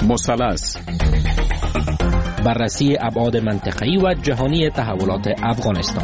مثلث. بررسی ابعاد منطقه‌ای و جهانی تحولات افغانستان.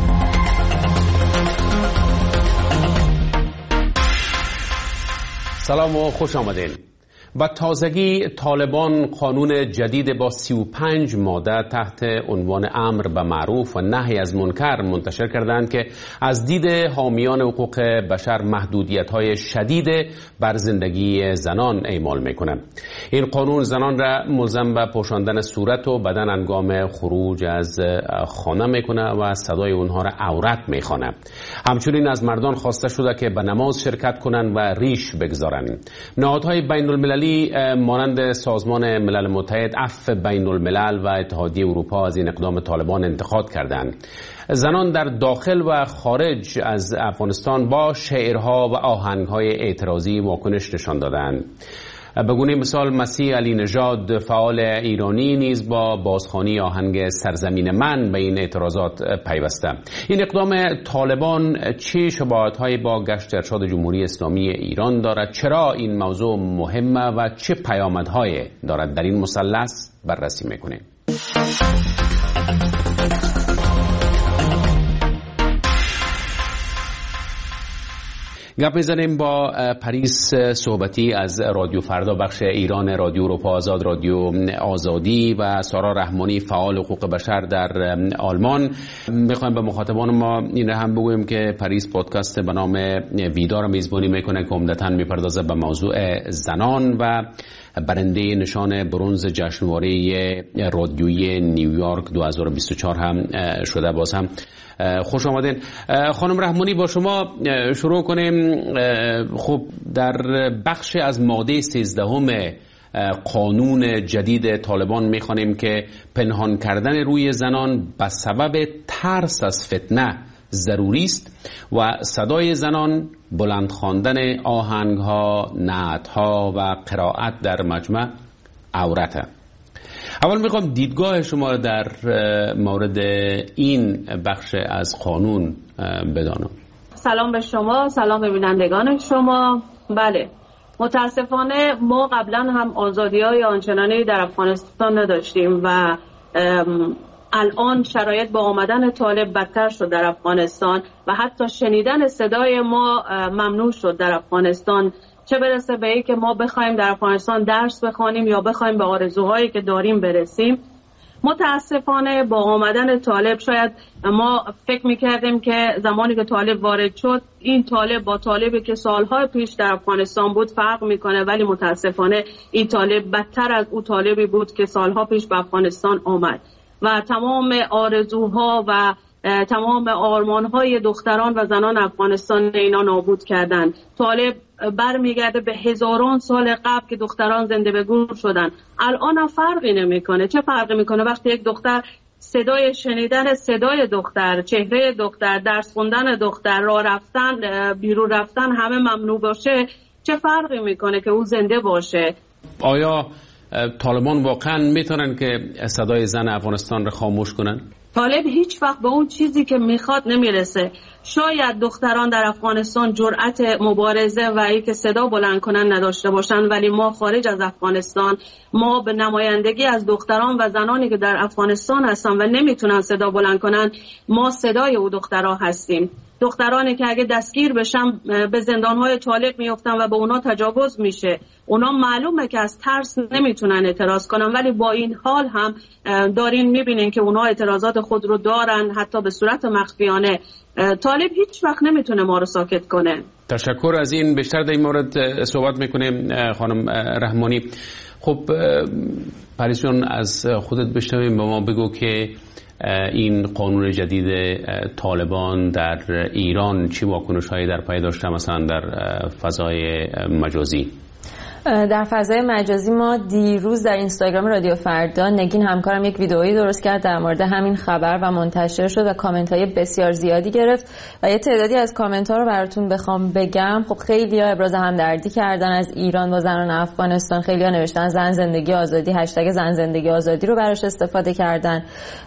سلام و خوش آمدین. با تازگی طالبان قانون جدید با 35 ماده تحت عنوان امر به معروف و نهی از منکر منتشر کردند که از دید حامیان حقوق بشر محدودیت‌های شدید بر زندگی زنان اعمال می‌کنه. این قانون زنان را ملزم به پوشاندن صورت و بدن هنگام خروج از خانه می‌کنه و صدای اونها را عورت می‌خوانه. همچنین از مردان خواسته شده که به نماز شرکت کنند و ریش بگذارند. نهادهای بین‌المللی مانند سازمان ملل متحد، عفو بین الملل و اتحادیه اروپا از این اقدام طالبان انتقاد کردند. زنان در داخل و خارج از افغانستان با شعرها و آهنگهای اعتراضی واکنش نشان دادند. به گونه مثال مسیح علی نژاد فعال ایرانی نیز با بازخوانی آهنگ سرزمین من به این اعتراضات پیوسته. این اقدام طالبان چه شباهت‌هایی با گشت ارشاد جمهوری اسلامی ایران دارد؟ چرا این موضوع مهمه و چه پیامدهایی دارد؟ در این مثلث بررسی می‌کنیم. گپ می‌زنیم با پریس صحبتی از رادیو فردا بخش ایران، رادیو اروپا آزاد، رادیو آزادی و سارا رحمانی فعال حقوق بشر در آلمان. می‌خوایم به مخاطبان ما این را هم بگویم که پریس پادکست به نام ویدا را میزبانی میکنه که عمدتاً میپردازه به موضوع زنان و برنده نشان برنز جشنواره رادیویی نیویورک 2024 هم شده. باز هم خوش آمدین. خانم رحمانی، با شما شروع کنیم. خب در بخش از ماده 13 قانون جدید طالبان میخوانیم که پنهان کردن روی زنان به سبب ترس از فتنه ضروری است و صدای زنان، بلند خواندن آهنگها، نعتها و قرائت در مجمع عورته. اول میخوام دیدگاه شما در مورد این بخش از قانون بدانم. سلام به شما، سلام به بینندگان شما. بله، متاسفانه ما قبلا هم آزادی‌های آنچنانی در افغانستان نداشتیم و الان شرایط با آمدن طالب بدتر شد در افغانستان و حتی شنیدن صدای ما ممنوع شد در افغانستان. چه برسه به این که ما بخوایم در افغانستان درس بخوانیم یا بخوایم به آرزوهایی که داریم برسیم. متاسفانه با آمدن طالب شاید ما فکر میکردیم که زمانی که طالب وارد شد این طالب با طالبی که سالهای پیش در افغانستان بود فرق میکنه، ولی متاسفانه این طالب بدتر از اون طالبی بود که سالها پیش به افغانستان آمد و تمام آرزوها و تمام آرمانهای دختران و زنان افغانستان اینا نابود کردن. طالب برمیگرده به هزاران سال قبل که دختران زنده به گور شدن. الان فرقی نمیکنه. چه فرقی میکنه وقتی یک دختر صدای شنیدن صدای دختر، چهره دختر، درس خوندن دختر، راه رفتن، بیرون رفتن همه ممنوع باشه؟ چه فرقی میکنه که او زنده باشه؟ آیا طالبان واقعا میتونن که صدای زن افغانستان رو خاموش کنن؟ طالب هیچ وقت به اون چیزی که میخواد نمیرسه. شاید دختران در افغانستان جرأت مبارزه و اینکه صدا بلند کنن نداشته باشن، ولی ما خارج از افغانستان ما به نمایندگی از دختران و زنانی که در افغانستان هستن و نمیتونن صدا بلند کنن، ما صدای او دخترها هستیم. دخترانی که اگه دستگیر بشن به زندانهای طالب میافتن و به اونا تجاوز میشه. اونا معلومه که از ترس نمیتونن اعتراض کنن، ولی با این حال هم دارین میبینین که اونا اعتراضات خود رو دارن، حتی به صورت مخفیانه. طالب هیچ وقت نمیتونه ما رو ساکت کنه. تشکر از این. بیشتر در این مورد صحبت میکنیم خانم رحمانی. خب پریس جان، از خودت بشنویم، به ما بگو که این قانون جدید طالبان در ایران چه واکنش‌هایی در پی داشته، مثلا در فضای مجازی؟ در فضای مجازی ما دیروز در اینستاگرام رادیو فردا نگین همکارم یک ویدئویی درست کرد در مورد همین خبر و منتشر شد و کامنت‌های بسیار زیادی گرفت و یه تعدادی از کامنت‌ها رو براتون بخوام بگم. خب خیلی‌ها ابراز همدردی کردن از ایران با زنان افغانستان، خیلی‌ها نوشتن زن زندگی آزادی، هشتگ زن زندگی آزادی رو براش استفاده کردن.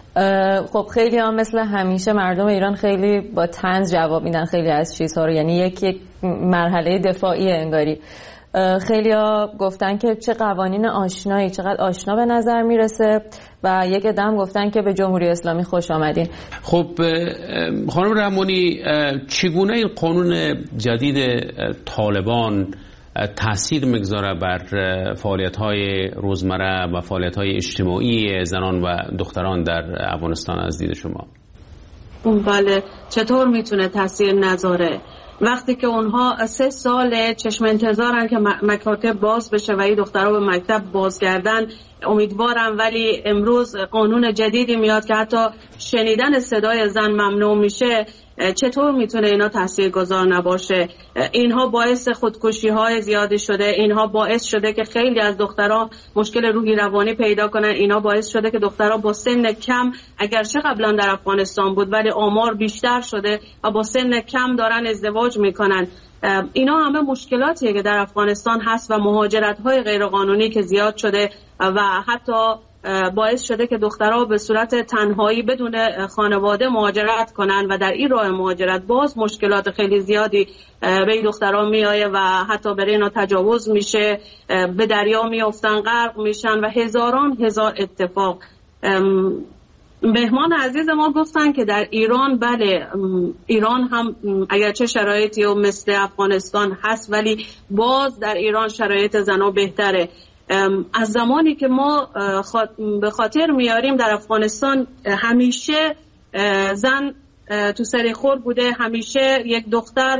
خب خیلی هم مثل همیشه مردم ایران خیلی با طنز جواب میدن خیلی از چیزها رو، یعنی یک مرحله دفاعی انگاری. خیلیا گفتن که چه قوانین آشنایی، چقدر آشنا به نظر میرسه و یک عده‌ام گفتن که به جمهوری اسلامی خوش آمدین. خب خانم رحمانی، چگونه این قانون جدید طالبان تأثیر میگذاره بر فعالیت‌های روزمره و فعالیت‌های اجتماعی زنان و دختران در افغانستان از دید شما؟ بله، چطور میتونه تأثیر نذاره؟ وقتی که اونها 3 سال چشم انتظارن که مکاتب باز بشه و این دخترها به مکتب بازگردن، امیدوارم، ولی امروز قانون جدیدی میاد که حتی شنیدن صدای زن ممنوع میشه. چطور میتونه اینا تاثیرگذار نباشه؟ اینها باعث خودکشی های زیادی شده، اینها باعث شده که خیلی از دخترها مشکل روحی روانی پیدا کنن، اینا باعث شده که دخترها با سن کم، اگرچه قبلا در افغانستان بود ولی آمار بیشتر شده و با سن کم دارن ازدواج میکنن. اینا همه مشکلاتیه که در افغانستان هست و مهاجرت های غیرقانونی که زیاد شده و حتی باعث شده که دخترها به صورت تنهایی بدون خانواده مهاجرت کنن و در این راه مهاجرت باز مشکلات خیلی زیادی به این دخترها میآیه و حتی برای اینا تجاوز میشه، به دریا میافتن، غرق میشن و هزاران هزار اتفاق. مهمان عزیز ما گفتن که در ایران، بله، ایران هم اگرچه شرایطی و مثل افغانستان هست ولی باز در ایران شرایط زنها بهتره. از زمانی که ما به خاطر میاریم در افغانستان همیشه زن تو سرخور بوده، همیشه یک دختر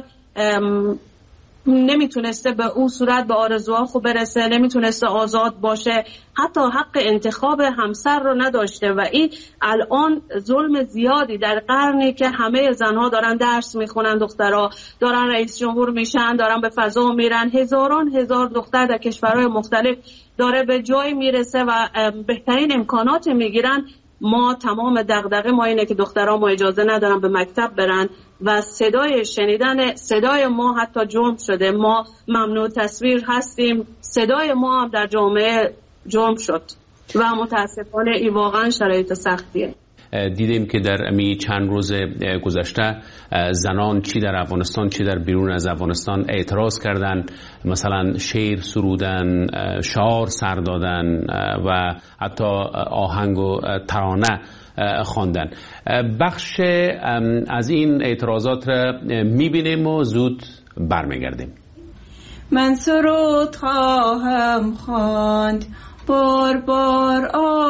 نمیتونسته به اون صورت به آرزوها خوب برسه، نمیتونسته آزاد باشه، حتی حق انتخاب همسر رو نداشته و این الان ظلم زیادی در قرنی که همه زنها دارن درس میخونن، دخترها دارن رئیس جمهور میشن، دارن به فضا میرن، هزاران هزار دختر در کشورهای مختلف داره به جای میرسه و بهترین امکانات میگیرن. ما تمام دغدغه ما اینه که دخترها ما اجازه ندارن به مکتب برن و شنیدن صدای ما حتی جرم شده. ما ممنوع تصویر هستیم، صدای ما هم در جامعه جرم شد و متاسفانه این واقعا شرایط سختیه. دیدیم که در چند روز گذشته زنان چی در افغانستان چی در بیرون از افغانستان اعتراض کردن، مثلا شعر سرودن، شعار سر دادن و حتی آهنگ و ترانه خواندن. بخش از این اعتراضات را میبینیم و زود برمیگردیم. من سرود خواهم خواند بار بار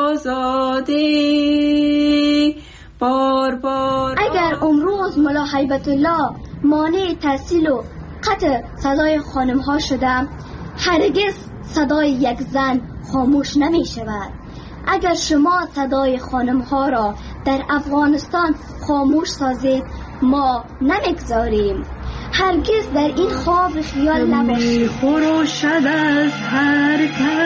آزادی، بار بار. اگر امروز ملا هیبت الله مانع تحصیل و قطع صدای خانم ها شدم، هرگز صدای یک زن خاموش نمی شود. اگر شما صدای خانم ها را در افغانستان خاموش سازید، ما نمیگذاریم. هرگز در این خواب خیال نباشید. خروشد از هر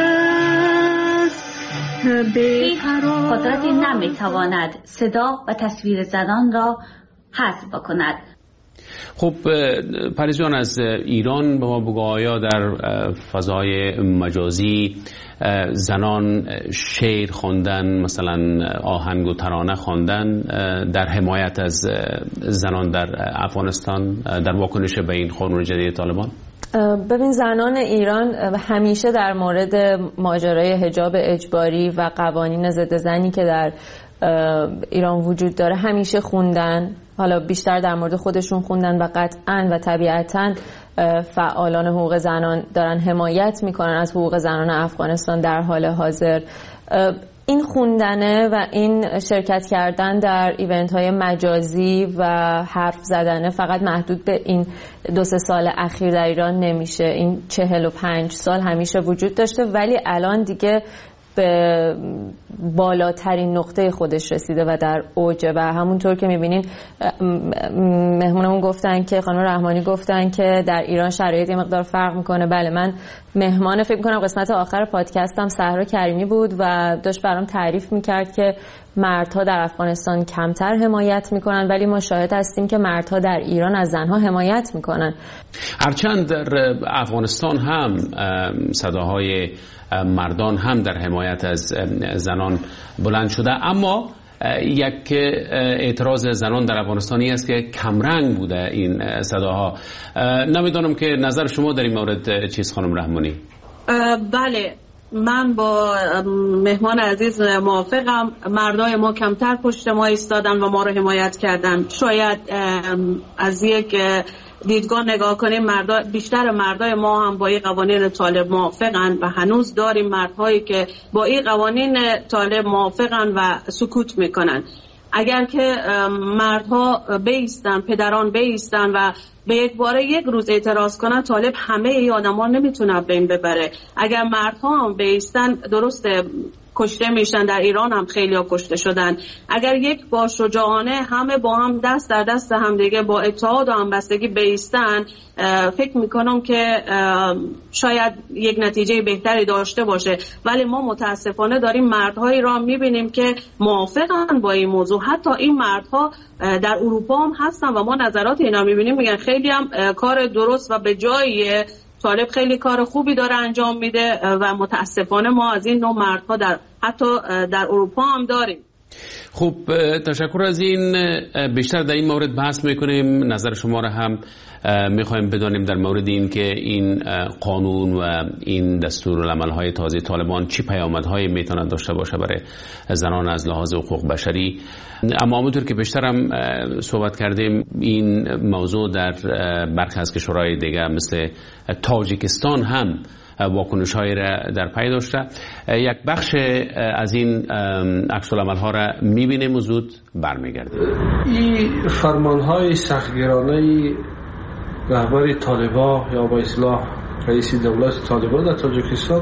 کس قدرتی نمیتواند صدا و تصویر زنان را حذف بکند. خب پریز جان، از ایران به ما بگو، آیا در فضای مجازی زنان شعر خواندن، مثلا آهنگ و ترانه خواندن در حمایت از زنان در افغانستان در واکنش به این قانون جدید طالبان؟ ببین، زنان ایران همیشه در مورد ماجرای حجاب اجباری و قوانین ضد زنی که در ایران وجود داره همیشه خوندن. حالا بیشتر در مورد خودشون خوندن و قطعاً و طبیعتاً فعالان حقوق زنان دارن حمایت میکنن از حقوق زنان افغانستان در حال حاضر. این خوندنه و این شرکت کردن در ایونت های مجازی و حرف زدنه فقط محدود به این 2-3 سال اخیر در ایران نمیشه. این 45 سال همیشه وجود داشته ولی الان دیگه به بالاترین نقطه خودش رسیده و در اوجه و همونطور که میبینین مهمونمون گفتن که خانم رحمانی گفتن که در ایران شرایط یه مقدار فرق میکنه. بله، من مهمان فکر میکنم قسمت آخر پادکستم سهرا کریمی بود و داشت برام تعریف میکرد که مردها در افغانستان کمتر حمایت میکنن ولی ما شاهد هستیم که مردها در ایران از زنها حمایت میکنن. هرچند در افغانستان هم صداهای مردان هم در حمایت از زنان بلند شده، اما یک اعتراض زنان در افغانستانی است که کمرنگ بوده این صداها. نمیدونم که نظر شما در این مورد چیست خانم رحمانی؟ بله، من با مهمان عزیز موافقم. مردای ما کمتر پشت ما ایستادن و ما رو حمایت کردن. شاید از یک دیدگاه نگاه کنیم بیشتر مردای ما هم با این قوانین طالب موافقن و هنوز داریم مردهایی که با این قوانین طالب موافقن و سکوت میکنن. اگر که مردها بایستن، پدران بایستن و به یک باره یک روز اعتراض کنن، طالب همه ای آدم ها نمیتونه بین ببره. اگر مردها هم بایستن، درسته کشته میشن، در ایران هم خیلی ها کشته شدن. اگر یک با شجاعانه همه با هم دست در دست هم دیگه با اتحاد و همبستگی بایستن، فکر میکنم که شاید یک نتیجه بهتری داشته باشه. ولی ما متاسفانه داریم مردهایی را میبینیم که موافقن با این موضوع. حتی این مردها در اروپا هم هستن و ما نظرات اینا میبینیم، میگن خیلی هم کار درست و به جاییه. طالب خیلی کار خوبی داره انجام میده و متاسفانه ما از این نوع مردها حتی در اروپا هم داریم. خب تشکر از این. بیشتر در این مورد بحث میکنیم. نظر شما را هم میخوایم بدانیم در مورد این که این قانون و این دستورالعمل‌های تازه طالبان چی پیامدهایی میتواند داشته باشه برای زنان از لحاظ حقوق بشری. اما همونطور که بیشتر هم صحبت کردیم، این موضوع در برخی از کشورهای دیگه مثل تاجیکستان هم واکنش‌هایی را در پی داشته. یک بخش از این عکس‌العمل‌ها را می‌بینیم و زود برمیگردیم. این فرمان‌های سختگیرانه رهبر طالبان یا با اصطلاح رئیس دولت طالبان در تاجیکستان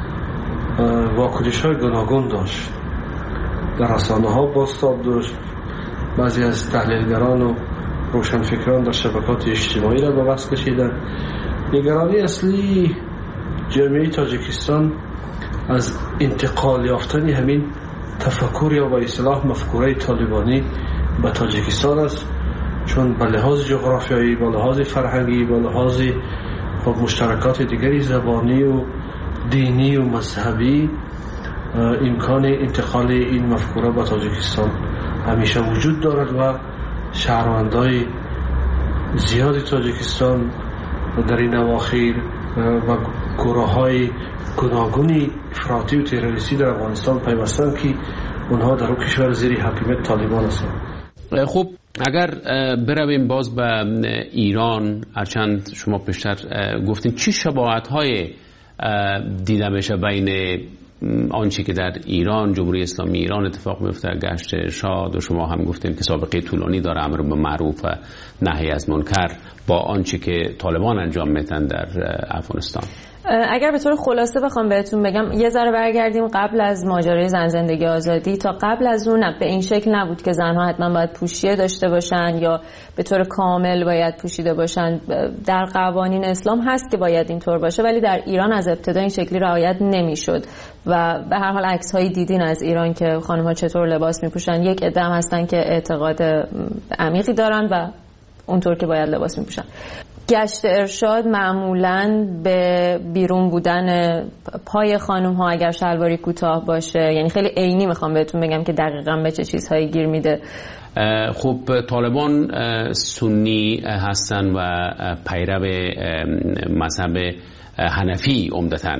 واکنش‌های گوناگون داشت. در رسانه‌ها بازتاب داشت. بعضی از تحلیلگران و روشنفکران در شبکات اجتماعی را به بحث کشیدند. نگرانی اصلی جامعه تاجیکستان از انتقال یافتن همین تفکر یا با اصطلاح مفکوره طالبانی به تاجیکستان است، چون به لحاظ جغرافیایی، به لحاظ فرهنگی، به لحاظ مشترکات دیگری زبانی و دینی و مذهبی امکان انتقال این مفکوره به تاجیکستان همیشه وجود دارد و شهروندای زیاد تاجیکستان در این اواخر و گروه‌های گوناگونی افراطی و تروریستی در افغانستان پیوستند که اونها در اون کشور زیر حاکمیت طالبان هستند. خب اگر برویم باز به ایران، هرچند شما پیشتر گفتین چی شباهت‌های دیده میشه بین آنچه که در ایران، جمهوری اسلامی ایران اتفاق میفته، گشت ارشاد، و شما هم گفتین که سابقه طولانی داره امر به معروف و نهی از منکر، با آنچه که طالبان انجام میدن در افغانستان؟ اگر به طور خلاصه بخوام بهتون بگم، یه ذره برگردیم قبل از ماجرای زن زندگی آزادی. تا قبل از اون به این شکل نبود که زنها حتما باید پوشیه داشته باشن یا به طور کامل باید پوشیده باشن. در قوانین اسلام هست که باید اینطور باشه، ولی در ایران از ابتدا این شکلی رعایت نمیشد و به هر حال عکس‌های دیدین از ایران که خانم‌ها چطور لباس میپوشن. یک عده هستن که اعتقاد عمیقی دارن و اونطور که باید لباس میپوشن. گشت ارشاد معمولاً به بیرون بودن پای خانم ها اگر شلواری کوتاه باشه، یعنی خیلی عینی میخوام بهتون بگم که دقیقاً به چه چیزهایی گیر میده. خب طالبان سنی هستن و پیرو مذهب حنفی عمدتاً،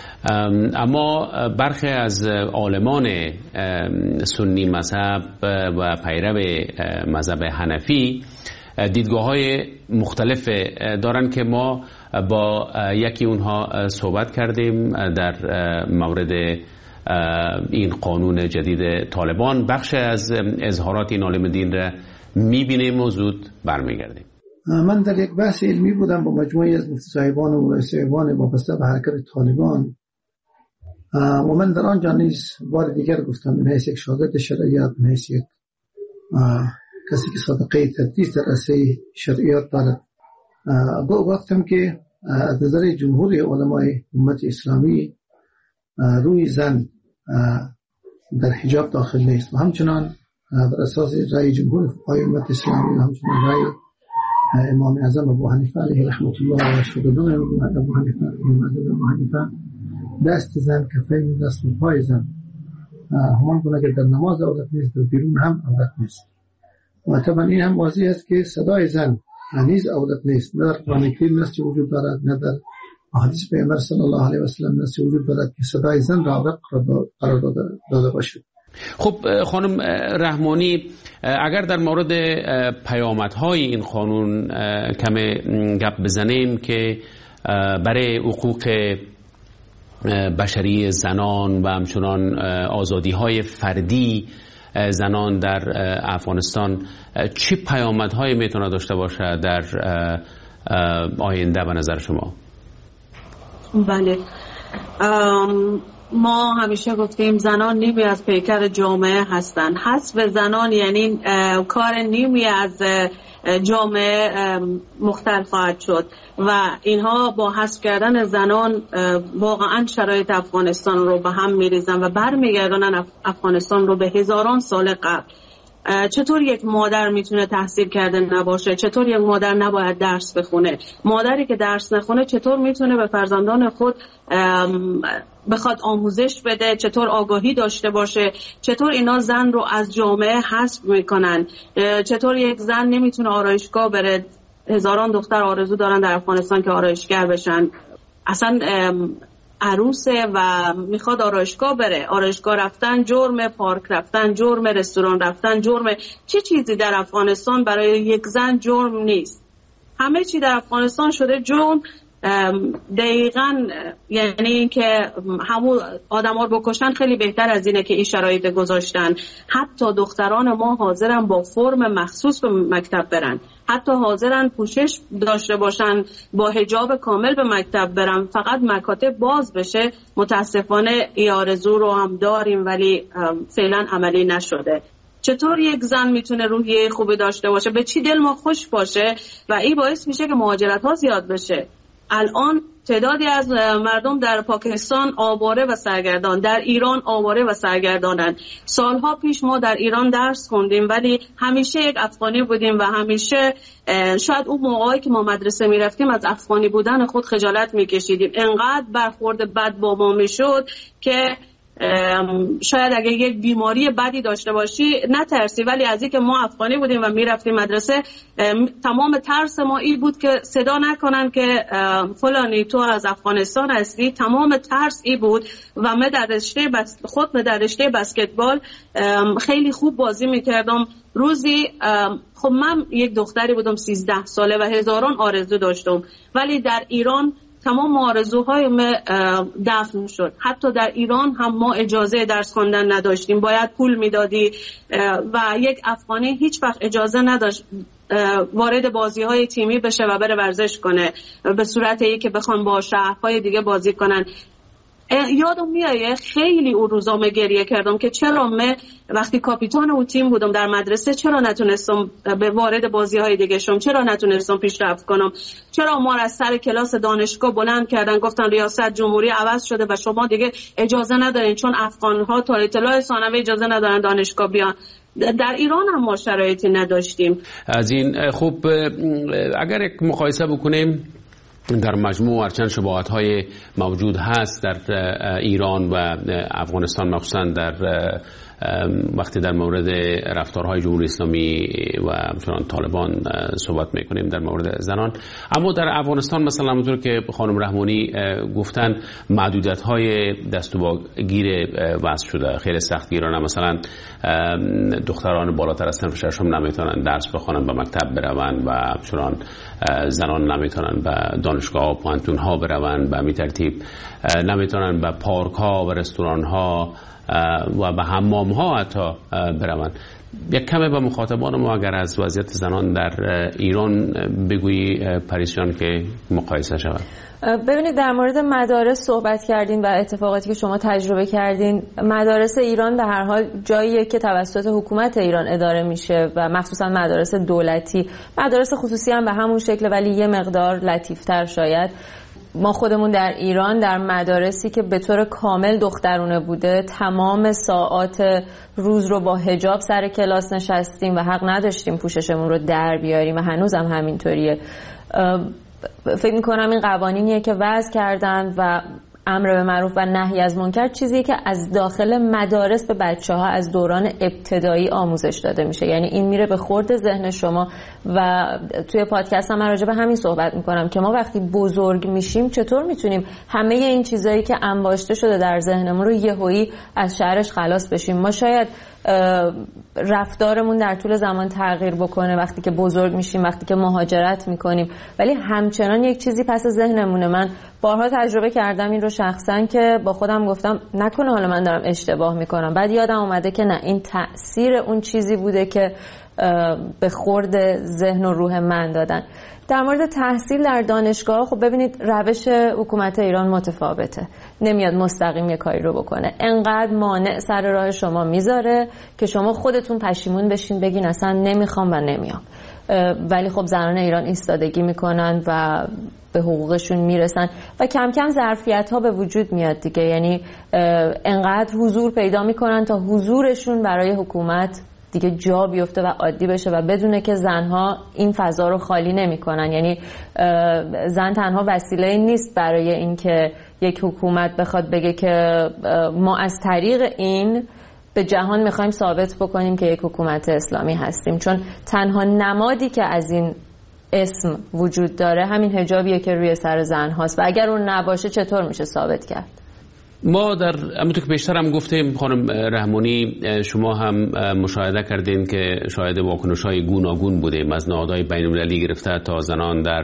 اما برخی از عالمان سنی مذهب و پیرو مذهب حنفی دیدگاه‌های مختلف دارن که ما با یکی اونها صحبت کردیم در مورد این قانون جدید طالبان. بخش از اظهارات این عالم دین را می‌بینیم و زود برمیگردیم. من در یک بحث علمی بودم با مجموعی از مفتی صاحبان و مولای صاحبان وابسته به حرکت طالبان و من در آنجا نیز بار دیگر گفتم من حیث یک شاگرد شرعیات، من حیث یک کسی که صدقه تدریس در عرصه شرعیات دارد، گفتم که از نظر جمهور علمای امت اسلامی روی زن در حجاب داخل نیست و همچنان بر اساس رأی جمهور فقهای امت اسلامی و همچنان رأی امام اعظم ابو حنیفه علیه رحمت الله و شاگردان ابو حنیفه دست زن کفین دست و پای زن همان گونه که در نماز عورت نیست در بیرون هم عورت نیست. و طبعا این هم واضح است که صدای زن نیز عورت نیست. نه در قرآن کریم نصی وجود دارد، نه در احادیث پیامبر صلی الله علیه و سلم نصی وجود دارد که صدای زن را عورت قرار داده باشد. خب خانم رحمانی، اگر در مورد پیامدهای این قانون کم گپ بزنیم که برای حقوق بشری زنان و همچنان آزادی‌های فردی زنان در افغانستان چه پیامدهایی میتونه داشته باشه در آینده به نظر شما؟ بله، ما همیشه گفتیم زنان نیمی از پیکر جامعه هستند. حذف زنان یعنی کار نیمی از جامعه مختل خواهد شد و اینها با حذف کردن زنان واقعا شرایط افغانستان رو به هم میریزن و برمیگردونن افغانستان رو به هزاران سال قبل. چطور یک مادر میتونه تحصیل کرده نباشه؟ چطور یک مادر نباید درس بخونه؟ مادری که درس نخونه چطور میتونه به فرزندان خود بخواد آموزش بده؟ چطور آگاهی داشته باشه؟ چطور اینا زن رو از جامعه حذف میکنن؟ چطور یک زن نمیتونه آرایشگاه بره؟ هزاران دختر آرزو دارن در افغانستان که آرایشگر بشن، اصلا عروسه و میخواد آرایشگاه بره. آرایشگاه رفتن جرم، پارک رفتن جرم، رستوران رفتن جرم. چه چیزی در افغانستان برای یک زن جرم نیست؟ همه چی در افغانستان شده جرم. دقیقاً یعنی اینکه همون آدم‌ها رو بکشن خیلی بهتر از اینه که این شرایط گذاشتن. حتی دختران ما حاضرن با فرم مخصوص به مکتب برن، حتی حاضرن پوشش داشته باشن، با حجاب کامل به مکتب برن، فقط مکاتب باز بشه. متاسفانه این آرزو رو هم داریم ولی فعلا عملی نشده. چطور یک زن میتونه روحیه خوبی داشته باشه، به چی دل ما خوش باشه و این باعث میشه که مهاجرت ها زیاد بشه. الان تعدادی از مردم در پاکستان آواره و سرگردان، در ایران آواره و سرگردانن. سالها پیش ما در ایران درس خوندیم ولی همیشه یک افغانی بودیم و همیشه شاید اون موقعی که ما مدرسه میرفتیم از افغانی بودن خود خجالت میکشیدیم. انقدر برخورد بد با ما میشد که شاید اگه یک بیماری بدی داشته باشی نترسی، ولی از اینکه ما افغانی بودیم و میرفتیم مدرسه تمام ترس ما این بود که صدا نکنن که فلانی تو از افغانستان هستی. تمام ترس این بود و من در رشته بسکتبال خیلی خوب بازی میکردم. روزی خب من یک دختری بودم 13 ساله و هزاران آرزو داشتم، ولی در ایران تمام آرزوهای ما دفن شد. حتی در ایران هم ما اجازه درس خواندن نداشتیم، باید پول میدادی و یک افغانی هیچ وقت اجازه نداشت وارد بازی‌های تیمی بشه و بره ورزش کنه به صورتی که بخوان با شهرهای دیگه بازی کنن. یادم میاد خیلی اون روزا من گریه کردم که چرا من وقتی کاپیتان اون تیم بودم در مدرسه چرا نتونستم به وارد بازی‌های دیگه شم، چرا نتونستم پیشرفت کنم، چرا ما از سر کلاس دانشگاه بلند کردن گفتن ریاست جمهوری عوض شده و شما دیگه اجازه ندارین، چون افغان‌ها تا اطلاع ثانوی اجازه ندارن دانشگاه بیان. در ایران هم ما شرایطی نداشتیم. از این خوب اگر یک مقایسه بکنیم در مجموع هرچند شباهت‌های موجود هست در ایران و افغانستان، مخصوصا در وقتی در مورد رفتارهای جمهوری اسلامی و همچنان طالبان صحبت میکنیم در مورد زنان، اما در افغانستان مثلا همونطور که خانم رحمانی گفتن محدودیت‌های دست و گیر وضع شده، خیلی سختگیرانه. مثلا دختران بالاتر از صنف ششم نمیتونن درس بخونن، به مکتب بروند و همچنان زنان نمیتونن به دانشگاه و پانتون ها بروند، به همین ترتیب نمیتونن به پارک ها و رستوران ها و به حمام ها حتی بروند. یک کمی به مخاطبان ما اگر از وضعیت زنان در ایران بگویی پریشان که مقایسه شود. ببینید در مورد مدارس صحبت کردین و اتفاقاتی که شما تجربه کردین. مدارس ایران به هر حال جاییه که توسط حکومت ایران اداره میشه و مخصوصا مدارس دولتی. مدارس خصوصی هم به همون شکل ولی یه مقدار لطیفتر شاید. ما خودمون در ایران در مدارسی که به طور کامل دخترونه بوده تمام ساعات روز رو با حجاب سر کلاس نشستیم و حق نداشتیم پوششمون رو در بیاریم و هنوز هم همینطوریه. فکر میکنم این قوانینیه که وضع کردن و امر به معروف و نهی از منکر چیزی که از داخل مدارس به بچه‌ها از دوران ابتدایی آموزش داده میشه. یعنی این میره به خورد ذهن شما و توی پادکست هم من راجع به همین صحبت میکنم که ما وقتی بزرگ میشیم چطور میتونیم همه این چیزایی که انباشته شده در ذهنمون رو یهویی از شرش خلاص بشیم. ما شاید رفتارمون در طول زمان تغییر بکنه وقتی که بزرگ میشیم، وقتی که مهاجرت میکنیم، ولی همچنان یک چیزی پس ذهنمونه. من بارها تجربه کردم این رو شخصا که با خودم گفتم نکنه حالا من دارم اشتباه میکنم، بعد یادم اومده که نه، این تأثیر اون چیزی بوده که به خورد ذهن و روح من دادن. در مورد تحصیل در دانشگاه، خب ببینید روش حکومت ایران متفاوته، نمیاد مستقیم یه کاری رو بکنه، انقدر مانع سر راه شما میذاره که شما خودتون پشیمون بشین بگین اصلا نمیخوام و نمیام. ولی خب زنان ایران ایستادگی میکنن و به حقوقشون میرسن و کم کم ظرفیت ها به وجود میاد دیگه. یعنی انقدر حضور پیدا میکنن تا حضورشون برای حکومت دیگه جا بیفته و عادی بشه و بدونه که زنها این فضا رو خالی نمی‌کنن. یعنی زن تنها وسیله نیست برای اینکه یک حکومت بخواد بگه که ما از طریق این به جهان می‌خوایم ثابت بکنیم که یک حکومت اسلامی هستیم، چون تنها نمادی که از این اسم وجود داره همین حجابیه که روی سر زن هاست و اگر اون نباشه چطور میشه ثابت کرد؟ ما در همونطور که بیشتر هم گفتیم خانم رحمانی، شما هم مشاهده کردین که شاهد واکنش‌های گوناگون بودیم، از نهادهای بین‌المللی گرفته تا زنان در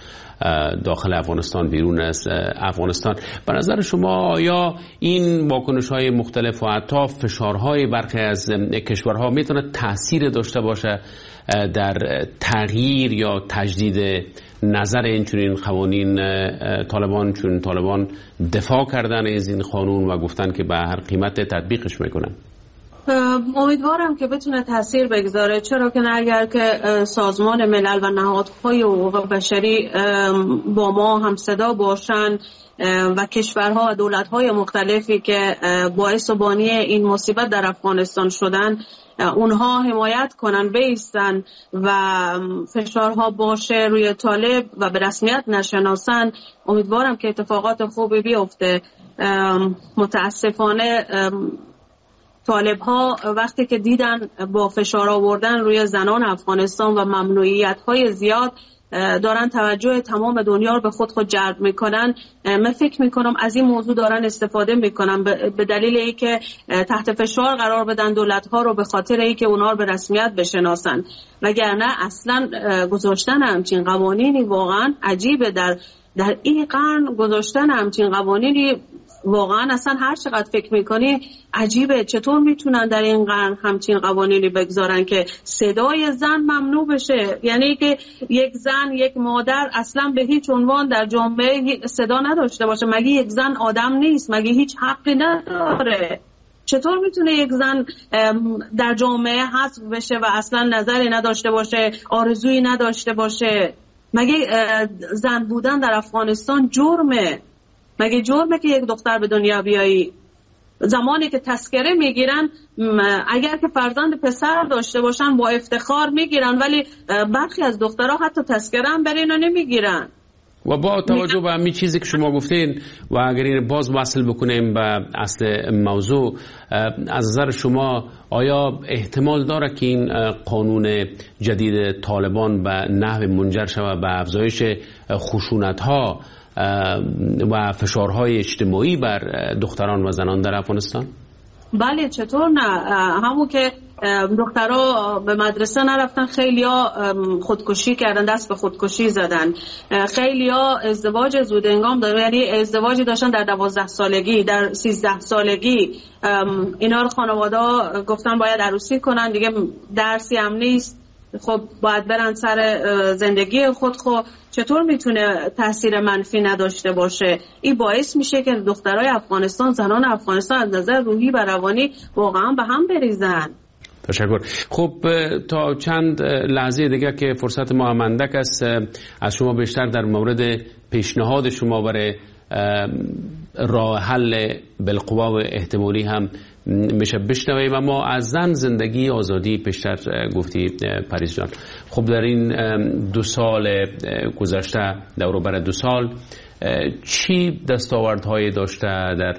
داخل افغانستان، بیرون از افغانستان. به نظر شما آیا این واکنش‌های مختلف و حتی فشارهای برخی از کشورها میتونه تأثیر داشته باشه در تغییر یا تجدید نظر اینچنین قوانین طالبان، چون طالبان دفاع کردن از این قانون و گفتن که به هر قیمت تطبیقش میکنن؟ امیدوارم که بتونه تاثیر بگذاره، چرا که اگر که سازمان ملل و نهادهای حقوق بشری با ما هم صدا باشن و کشورها و دولت‌های مختلفی که باعث و بانی این مصیبت در افغانستان شدن اونها حمایت کنن، بیستن و فشارها باشه روی طالب و به رسمیت نشناسن، امیدوارم که اتفاقات خوبی بیفته. متاسفانه طالب ها وقتی که دیدن با فشار آوردن روی زنان افغانستان و ممنوعیت های زیاد دارن توجه تمام دنیا رو به خود جلب میکنن، من فکر میکنم از این موضوع دارن استفاده میکنن به دلیل اینکه تحت فشار قرار بدن دولت ها رو به خاطر اینکه اونها رو به رسمیت بشناسن. وگرنه اصلا گذاشتن همچین قوانینی واقعا عجیبه. در این قرن گذاشتن همچین قوانینی واقعا اصلا هر چقدر فکر میکنی عجیبه. چطور میتونن در این قرن همچین قوانینی بگذارن که صدای زن ممنوع بشه؟ یعنی که یک زن، یک مادر اصلا به هیچ عنوان در جامعه صدا نداشته باشه. مگه یک زن آدم نیست؟ مگه هیچ حقی نداره؟ چطور میتونه یک زن در جامعه حذف بشه و اصلا نظری نداشته باشه، آرزویی نداشته باشه؟ مگه زن بودن در افغانستان جرمه؟ مگه جرمه که یک دختر به دنیا بیایی؟ زمانی که تذکره میگیرن، اگر که فرزند پسر داشته باشن با افتخار میگیرن، ولی برخی از دخترها حتی تذکره هم برای اینا نمیگیرن. و با توجه به همین چیزی که شما گفتین و اگر این باز وصل بکنیم به اصل موضوع، از نظر شما آیا احتمال داره که این قانون جدید طالبان به نحو منجر شود به افزایش خشونت‌ها و فشارهای اجتماعی بر دختران و زنان در افغانستان؟ بله، چطور نه. همون که دخترها به مدرسه نرفتن، خیلیا خودکشی کردن، دست به خودکشی زدن، خیلیا ازدواج زود هنگام داشتن، یعنی ازدواجی داشتن در 12 سالگی، در 13 سالگی. اینا رو خانواده گفتن باید عروسی کنن، دیگه درسی هم نیست، خب باید برن سر زندگی خود. خب چطور میتونه تاثیر منفی نداشته باشه؟ این باعث میشه که دخترای افغانستان، زنان افغانستان از نظر روحی و روانی واقعا به هم بریزن. تشکر. خب تا چند لحظه دیگه که فرصت ما اندک است، از شما بیشتر در مورد پیشنهاد شما برای راه حل بالقوا و احتمالی هم میشه بشنویم. و ما از زن، زندگی، آزادی پیشتر گفتی پریز جان. خب در این 2 سال گذشته، دور بر 2 سال، چی دستاوردهایی داشته در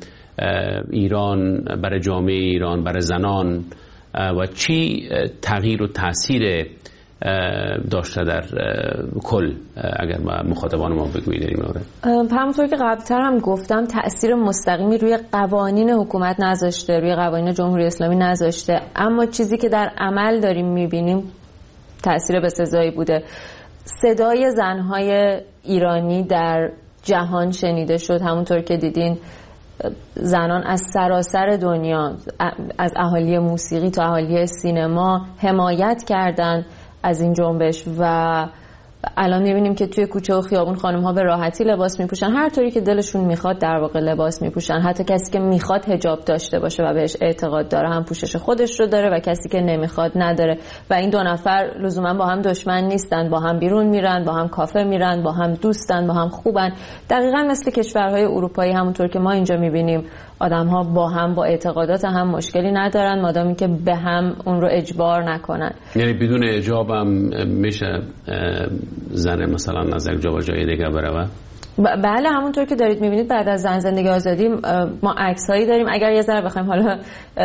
ایران برای جامعه ایران، برای زنان، و چی تغییر و تاثیر داشته در کل؟ اگر مخاطبان ما بگویید در این مورد. همونطور که قبلتر هم گفتم تأثیر مستقیمی روی قوانین حکومت نذاشته، روی قوانین جمهوری اسلامی نذاشته، اما چیزی که در عمل داریم میبینیم تأثیر بسزایی بوده. صدای زنهای ایرانی در جهان شنیده شد. همونطور که دیدین زنان از سراسر دنیا، از اهالی موسیقی تا اهالی سینما حمایت کردند از این جنبش و الان می‌بینیم که توی کوچه و خیابون خانم‌ها به راحتی لباس می‌پوشن، هر طوری که دلشون می‌خواد در واقع لباس می‌پوشن. حتی کسی که می‌خواد حجاب داشته باشه و بهش اعتقاد داره هم پوشش خودش رو داره و کسی که نمی‌خواد نداره و این دو نفر لزوما با هم دشمن نیستن، با هم بیرون میرن، با هم کافه میرن، با هم دوستن، با هم خوبن. دقیقاً مثل کشورهای اروپایی همونطور که ما اینجا می‌بینیم آدم‌ها با هم با اعتقادات هم مشکلی ندارن مادامی که به هم اون رو اجبار نکنن. یعنی بدون حجاب هم میشه زن مثلا از یک جا به جای دیگه بره؟ بله، همونطور که دارید میبینید بعد از زن زندگی آزادی ما عکس‌هایی داریم. اگر یه ذره بخوایم حالا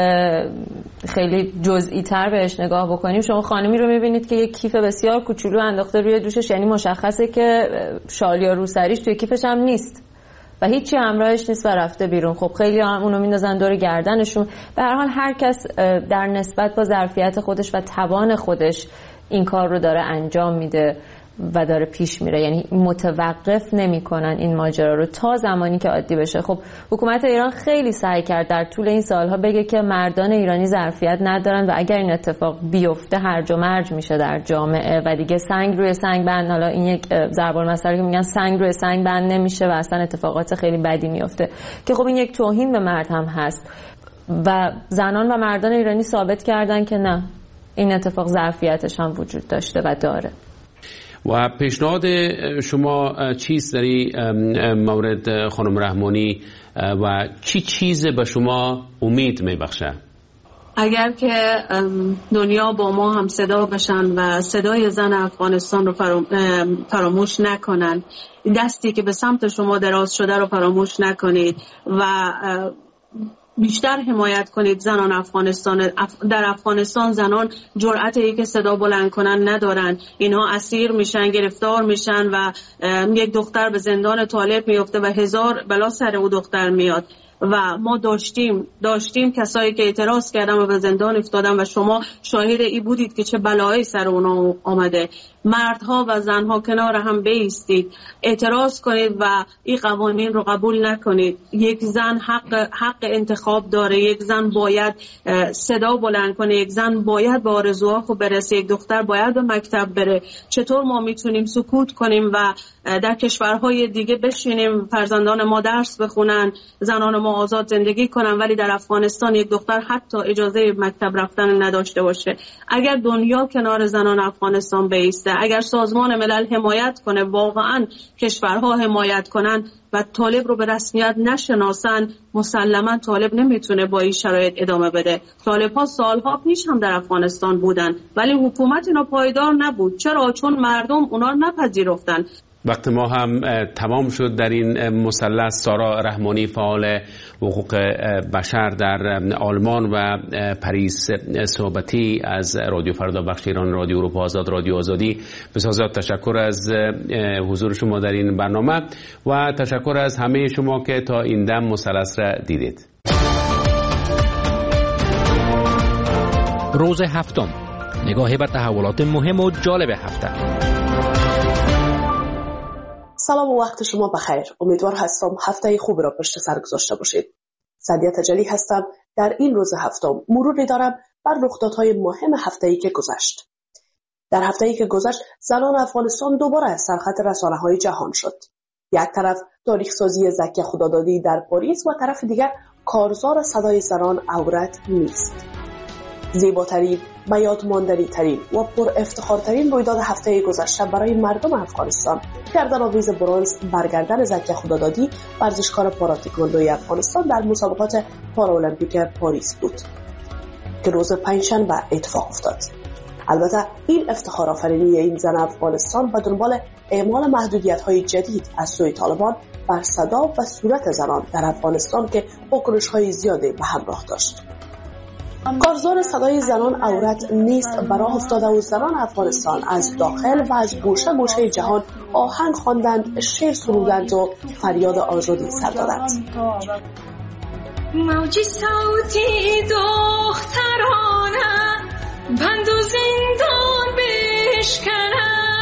خیلی جزئی تر بهش نگاه بکنیم، شما خانمی رو میبینید که یک کیف بسیار کوچولو انداخته روی دوشش، یعنی مشخصه که شال یا روسریش توی کیفش هم نیست و هیچی همراهش نیست و رفته بیرون. خب خیلی هم اونو میندازن دور گردنشون. به هر حال هر کس در نسبت با ظرفیت خودش و توان خودش این کار رو داره انجام میده و داره پیش میره، یعنی متوقف نمیکنن این ماجرا رو تا زمانی که عادی بشه. خب حکومت ایران خیلی سعی کرد در طول این سالها بگه که مردان ایرانی ظرفیت ندارن و اگر این اتفاق بیفته هرج و مرج میشه در جامعه و دیگه سنگ روی سنگ بند، حالا این یک ضرب المثل که میگن سنگ روی سنگ بند نمیشه و اصلا اتفاقات خیلی بدی میفته که خب این یک توهین به مرد هم هست و زنان و مردان ایرانی ثابت کردن که نه، این اتفاق ظرفیتش هم وجود داشته و داره. و پیشنهاد شما چیست در این مورد خانم رحمانی و چی چیز به شما امید میبخشه؟ اگر که دنیا با ما هم صدا بشن و صدای زن افغانستان رو فراموش نکنن، دستی که به سمت شما دراز شده رو فراموش نکنید و بیشتر حمایت کنید زنان افغانستان. در افغانستان زنان جرأتی که صدا بلند کنن ندارن، اینها اسیر میشن، گرفتار میشن و یک دختر به زندان طالب میفته و 1000 بلا سر او دختر میاد و ما داشتیم کسایی که اعتراض کردن و به زندان افتادن و شما شاهد ای بودید که چه بلایی سر اونا آمده. مردها و زنها کنار هم بایستید، اعتراض کنید و این قوانین رو قبول نکنید. یک زن حق انتخاب داره، یک زن باید صدا بلند کنه، یک زن باید به آرزوها خود برسه، یک دختر باید به مکتب بره. چطور ما میتونیم سکوت کنیم و در کشورهای دیگه بشینیم فرزندان ما درس بخونن، زنان ما آزاد زندگی کنن، ولی در افغانستان یک دختر حتی اجازه مکتب رفتن نداشته باشه؟ اگر دنیا کنار زنان افغانستان بایسته، اگر سازمان ملل حمایت کنه، واقعا کشورها حمایت کنن و طالب رو به رسمیت نشناسن، مسلما طالب نمیتونه با این شرایط ادامه بده. طالب ها سالها پیش هم در افغانستان بودن ولی حکومت اینا پایدار نبود. چرا؟ چون مردم اونا رو نپذیرفتن. وقت ما هم تمام شد در این مثلث. سارا رحمانی فعال حقوق بشر در آلمان و پاریس صحبتی از رادیو فردا، بخش ایران رادیو اروپا آزاد، رادیو آزادی. بسیار تشکر از حضور شما در این برنامه و تشکر از همه شما که تا این دم مثلث را دیدید. روز هفتم، نگاهی به تحولات مهم و جالب هفته. سلام و وقت شما بخیر. امیدوار هستم هفته خوب را پشت سر گذاشته باشید. سعدیه تجلی هستم. در این روز هفتم مروری دارم بر رخدادهای مهم هفته‌ای که گذشت. در هفته‌ای که گذشت زنان افغانستان دوباره سرخط رسانه‌های جهان شد. یک طرف تاریخ سازی زکیه خدادادی در پاریس و طرف دیگر کارزار صدای زنان عورت نیست. زیباترین، به یاد ماندنی ترین و پر افتخارترین رویداد هفته گذشته برای مردم افغانستان گردن‌آویز برنز برگردن زکیه خدادادی، ورزشکار پاراتکواندوی افغانستان در مسابقات پارالمپیک پاریس بود که روز پنجشنبه اتفاق افتاد. البته این افتخار آفرینی این زن افغانستان به دنبال اعمال محدودیت‌های جدید از سوی طالبان بر صدا و صورت زنان در افغانستان که واکنش‌های زیادی به همراه داشت. کارزار صدای زنان عورت نیست براه افتاده و زنان افغانستان از داخل و از گوشه گوشه جهان آهنگ خواندند، شعر سرودند و فریاد آزادی سر دادند. موج صوتی دخترانه بند و زندان بشکند،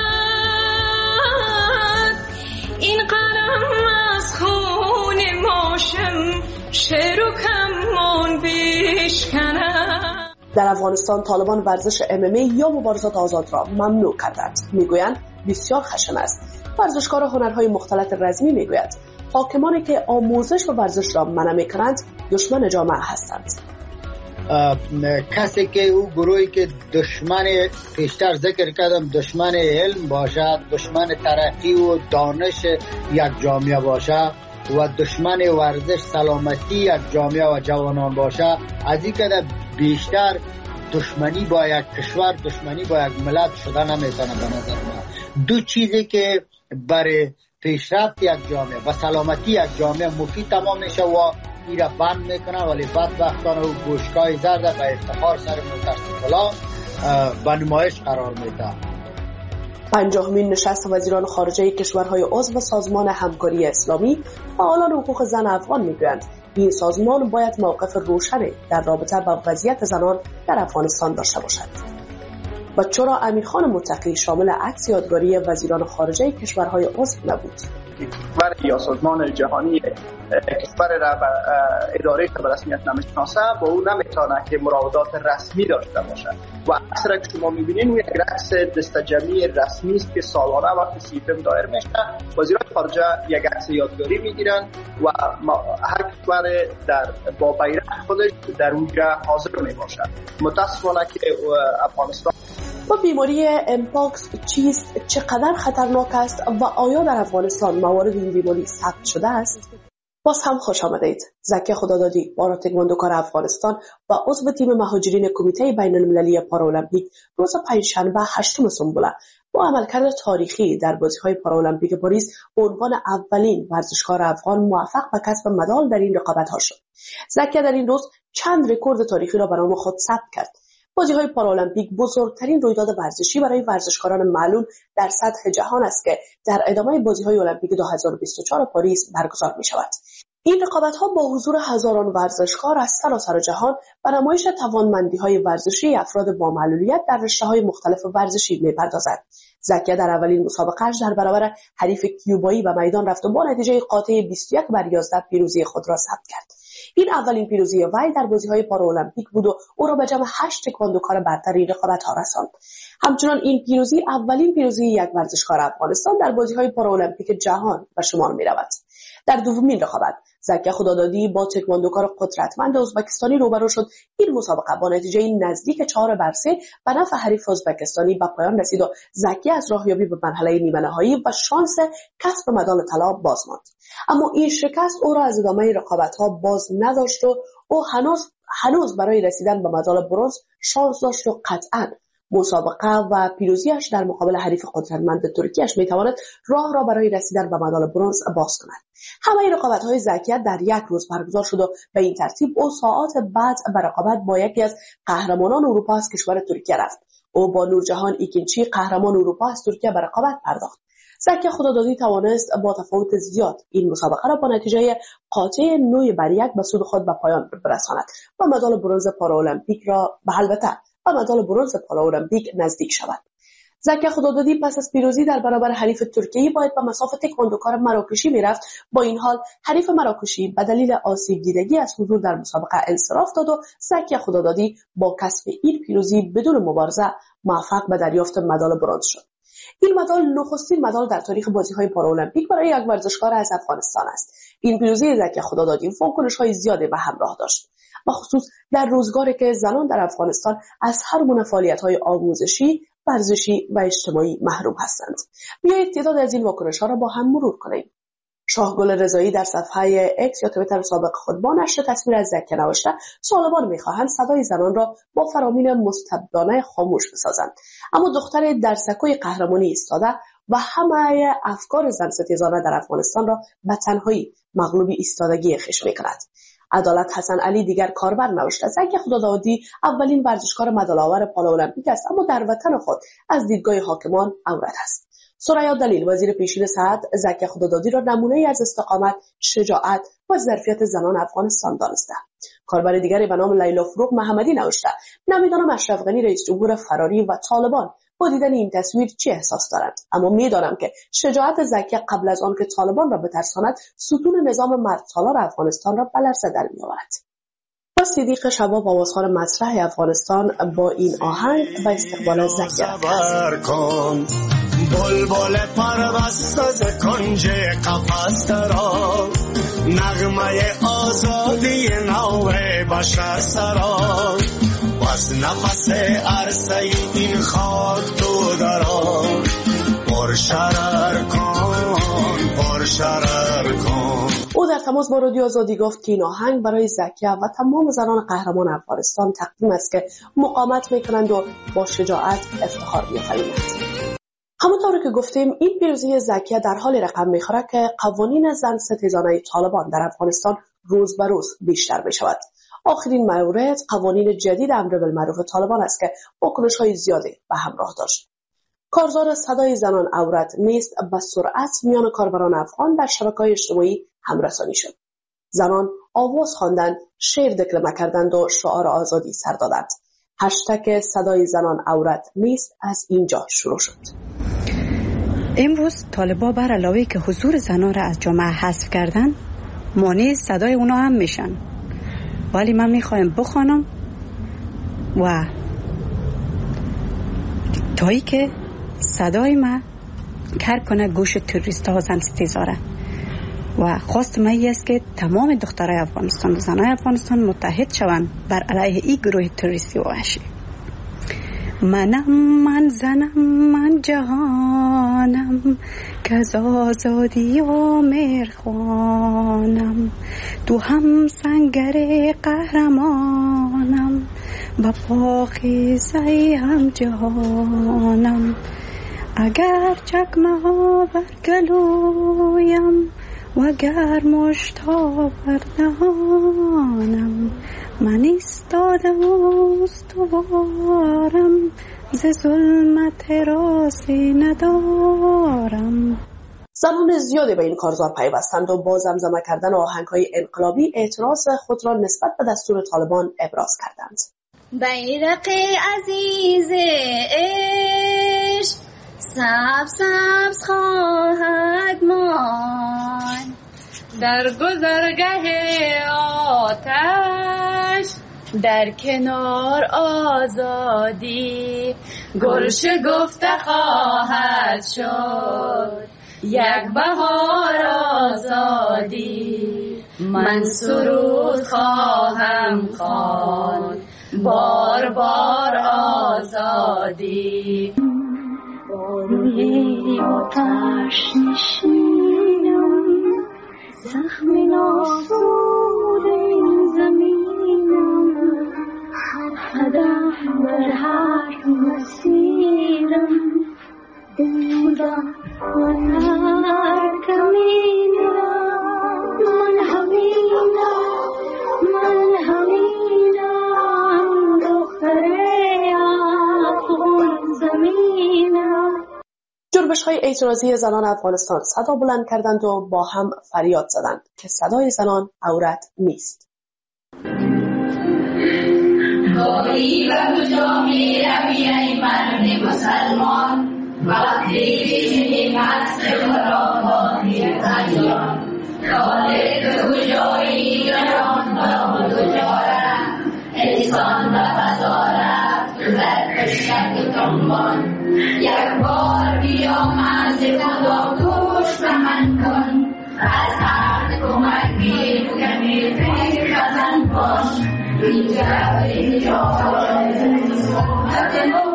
این قلم از خون ماشم شعر و کمان بشکند. در افغانستان طالبان ورزش MMA یا مبارزات آزاد را ممنوع کردند. میگویند بسیار خشن است. ورزشکار هنرهای مختلط رزمی میگوید حاکمانی که آموزش و ورزش را منع میکنند دشمن جامعه هستند. کسی که او گروهی که دشمن پیشتر ذکر کردم دشمن علم باشد، دشمن ترقی و دانش یک جامعه باشد و دشمن ورزش سلامتی یک جامعه و جوانان باشد، از این که بیشتر دشمنی با یک کشور، دشمنی با یک ملت شده نمیتونه به نظر من. دو چیزی که برای پیشرفت یک جامعه و سلامتی یک جامعه مفید تمام میشه و ایره بند میکنه، ولی بدبختانه و گوشگاه زرده به افتخار سر موترسیکلا به نمایش قرار میده. 50مین نشست وزیران خارجه کشورهای عضو سازمان همکاری اسلامی فعالان حقوق زن افغان میگویند این سازمان باید موقف روشنی در رابطه با وضعیت زنان در افغانستان داشته باشد. و چرا امیرخان متقی شامل عکس یادگاری وزیران خارجه کشورهای عضو نبود؟ کشور یا سازمان جهانی کشور را به اداره که به رسمیت نمیشناسه با او نمیتونه که مراودات رسمی داشته باشد و اکثر که شما میبینین یک رقص دستجمعی رسمی است که سالانه وقتی سیفم دایر میشه وزیران خارجه یک عکس یادگاری میگیرن و هر کشور با بیرق خودش در اونجا حاضر میباشد. متاسفانه که افغانستان و بیماری امپاکس چیست، چقدر خطرناک است و آیا در افغانستان موارد این بیماری ثبت شده است؟ باز هم خوش آمدید. زکی خدادادی، پاراتکواندوکار افغانستان و عضو تیم مهاجرین کمیته بین المللی پارالمپیک روز پنجشنبه 8 سنبله با عملکرد تاریخی در بازی‌های پارالمپیک پاریس به عنوان اولین ورزشکار افغان موفق به کسب مدال در این رقابت‌ها شد. زکی در این روز چند رکورد تاریخی را برای خود ثبت کرد. بازی‌های پارالمپیک بزرگترین رویداد ورزشی برای ورزشکاران معلوم در سطح جهان است که در ادامه بازی‌های المپیک 2024 پاریس برگزار می‌شود. این رقابت‌ها با حضور هزاران ورزشکار از سراسر جهان و نمایش توانمندی‌های ورزشی افراد با معلولیت در رشته‌های مختلف ورزشی می‌پردازد. زکی در اولین مسابقه‌اش در برابر حریف کیوبایی به میدان رفت و با نتیجه قاطع 21-11 پیروزی خود را ثبت کرد. این اولین پیروزی وی در بازی‌های پارالمپیک بود و او را به جمع 8 تکواندوکار برتر این رقابت‌ها رساند. همچنان این پیروزی اولین پیروزی یک ورزشکار افغانستان در بازی‌های پارالمپیک جهان به شمار می‌رود. در دومین رقابت زکی خدادادی با تکواندوکار قدرتمند ازبکستانی روبرو شد. این مسابقه با نتیجه نزدیک 4-3 به نفع حریف ازبکستانی به پایان رسید و زکی از راهیابی به مرحله نیمه نهایی و شانس کسب مدال طلا باز ماند. اما این شکست او را از ادامه رقابت‌ها باز نداشت و او هنوز برای رسیدن به مدال برنز شانس داشت و قطعاً مسابقه و پیروزیش در مقابل حریف قدرتمند ترکیه‌اش میتواند راه را برای رسیدن به مدال برنز باز کند. همه رقابت‌های زکی در یک روز برگزار شد و به این ترتیب او ساعات بعد به رقابت با یکی از قهرمانان اروپا از کشور ترکیه رفت. او با نورجهان ایکینچی قهرمان اروپا از ترکیه به رقابت پرداخت. زکی خدادادی توانست با تفاوت زیاد این مسابقه را با نتیجه قاطع 9-1 به سود خود به پایان برساند و مدال برنز پارالمپیک را و مدال برنز پارالمپیک نزدیک شود. زکی خدادادی پس از پیروزی در برابر حریف ترکیه‌ای باید به مساف تکواندوکار مراکشی میرفت. با این حال حریف مراکشی به دلیل آسیب دیدگی از حضور در مسابقه انصراف داد و زکی خدادادی با کسب این پیروزی بدون مبارزه موفق به دریافت مدال برنز شد. این مدال نخستین مدال در تاریخ بازی‌های پارالمپیک برای یک ورزشکار از افغانستان است. این پیروزی زکی خدادادی واکنش‌های زیادی به همراه داشت، بخصوص در روزگاری که زنان در افغانستان از هر گونه فعالیت‌های آموزشی، ورزشی و اجتماعی محروم هستند. بیایید تعداد از این واکنش‌ها را با هم مرور کنیم. شاهگل رضایی در صفحه اکس یا توییتر سابق خود با نشر تصویر از زکیه نوشته طالبان می‌خواهند صدای زنان را با فرامین مستبدانه خاموش بسازند، اما دختر در سکوی قهرمانی ایستاده و همه افکار زن ستیزانه در افغانستان را به تنهایی مغلوب ایستادگی خویش می‌کند. عدالت حسن علی دیگر کاربر نوشته زکیه خدادادی اولین ورزشکار مدال‌آور پالو المپیک است، اما در وطن خود از دیدگاه حاکمان عورت است. ثریا دلیل وزیر پیشین صحت زکیه خدادادی را نمونه‌ای از استقامت، شجاعت و ظرفیت زنان افغانستان دانسته. کاربر دیگری به نام لیلا فروغ محمدی نوشته نمیدانم اشرف غنی رئیس جمهور فراری و طالبان با دیدن این تصویر چه احساس دارند، اما میدانم که شجاعت زکیه قبل از آن که طالبان را بترساند ستون نظام مردسالار افغانستان را به لرزه در می‌آورد. و صدیق شباب آوازخوان مسرح افغانستان با این آهنگ و استقبال زکیه بلبل پربسته ز کنج قفس را نغمه آزادی نو بشر سرا از نفس عرصه این خاک تو درا پرشرر کن. او در تماس با رادیو آزادی گفت که این آهنگ برای زکیه و تمام زنان قهرمان افغانستان تقدیم است که مقاومت میکنند و با شجاعت افتخار می‌آفرینند. همونطور که گفتیم این پیروزی زکیه در حال رقم میخوره که قوانین زن ستیزانه طالبان در افغانستان روز به روز بیشتر میشود. آخرین مورد قوانین جدید امر بالمعروف طالبان است که واکنش‌های زیادی به همراه داشت. کارزار صدای زنان عورت نیست به سرعت میان کاربران افغان در شبکه‌های اجتماعی همرسانی شد. زنان آواز خواندند، شعر دکلمه کردند و شعار آزادی سر دادند. هشتگ صدای زنان عورت نیست از اینجا شروع شد. امروز طالبان بر علاوه که حضور زنان را از جامعه حذف کردن، مانع صدای اونا هم میشن. ولی من میخوایم بخوانم و تایی که صدای من کار کنه گوش توریستا و زن ستیزاره و خواست من است که تمام دخترای افغانستان و زنای افغانستان متحد شوند بر علیه این گروه توریستی و وحشی. من زنم، من جهانم که از آزادی و مرخوانم، تو هم سنگر قهرمانم با پاکیزه هم جهانم. اگر چکمه ها برگلویم و اگر مشتا بردهانم، من ایستادم استوارم ز ظلمت راسی ندارم. زنان زیادی به این کارزار پیوستند و با زمزمه کردن آهنگ‌های انقلابی اعتراض خود را نسبت به دستور طالبان ابراز کردند. بیرق عزیز عشق سبز خواهد ماند در گذرگاه آتش، در کنار آزادی گل شکفته خواهد شد یک بهار آزادی. من سرود خواهم خواند بار بار آزادی. روی آتش نشینم، زخم ناسود این زمینم، هدف بر هر مسیرم، بودم من هر کمینم. من همینم دختر افغان زمینم. جنبش‌های اعتراضی زنان افغانستان صدا بلند کردند و با هم فریاد زدند که صدای زنان عورت نیست. گویی و کجا می روی ای مرد مسلمان، وقتی که مست خراباتی ادیان، خالق کجایی گران با کجاره، انسان و فضارت زد بشک تنبان. یک بار بیا مرز خدا کش به من کن، از هر کمک بیر کمی فکر بزن باش. اینجا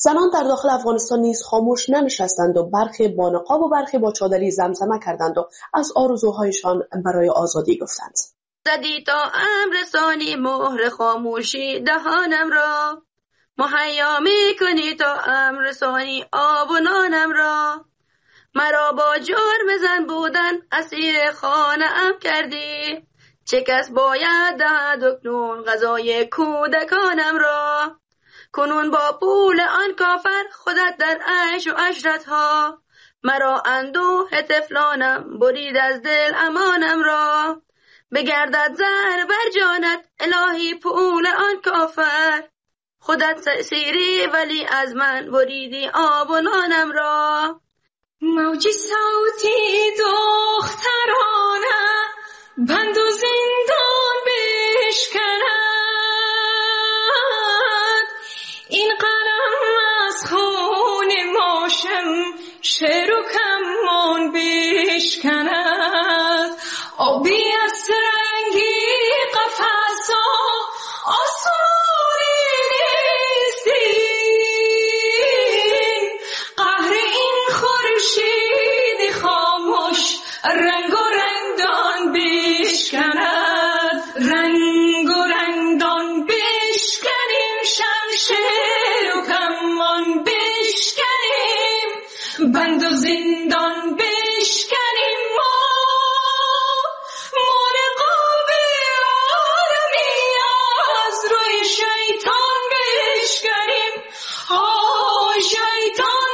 زنان در داخل افغانستان نیز خاموش ننشستند و برخی با نقاب و برخی با چادری زمزمه کردند و از آرزوهایشان برای آزادی گفتند. زدی تا امر ثانی مهر خاموشی دهانم را، مهیا میکنی تا امر ثانی آب و نانم را. مرا با جرم زن بودن اسیر خانه ام کردی، چه کس باید دهد اکنون غذای کودکانم را. کنون با پول آن کافر خودت در عیش و عشرت ها، مرا اندوه طفلانم برید از دل امانم را. بگردد زهر بر جانت الهی پول آن کافر، خودت سیری ولی از من بریدی آب و نانم را. موج صوتی دخترانه بند و زندان بشکند، این قلم از خون ماشم شعر و کمان بشکند. آبی از رنگی قفصا آسمانی نیستیم، قهر این خورشید خاموش رنگ و رنگدان بشکند. رنگ و رنگدان بشکنیم، شمشیر و کمان بشکنیم، بند و زندان بشکنیم. مرغاب عالمی از روی شیطان بشکنیم، شیطان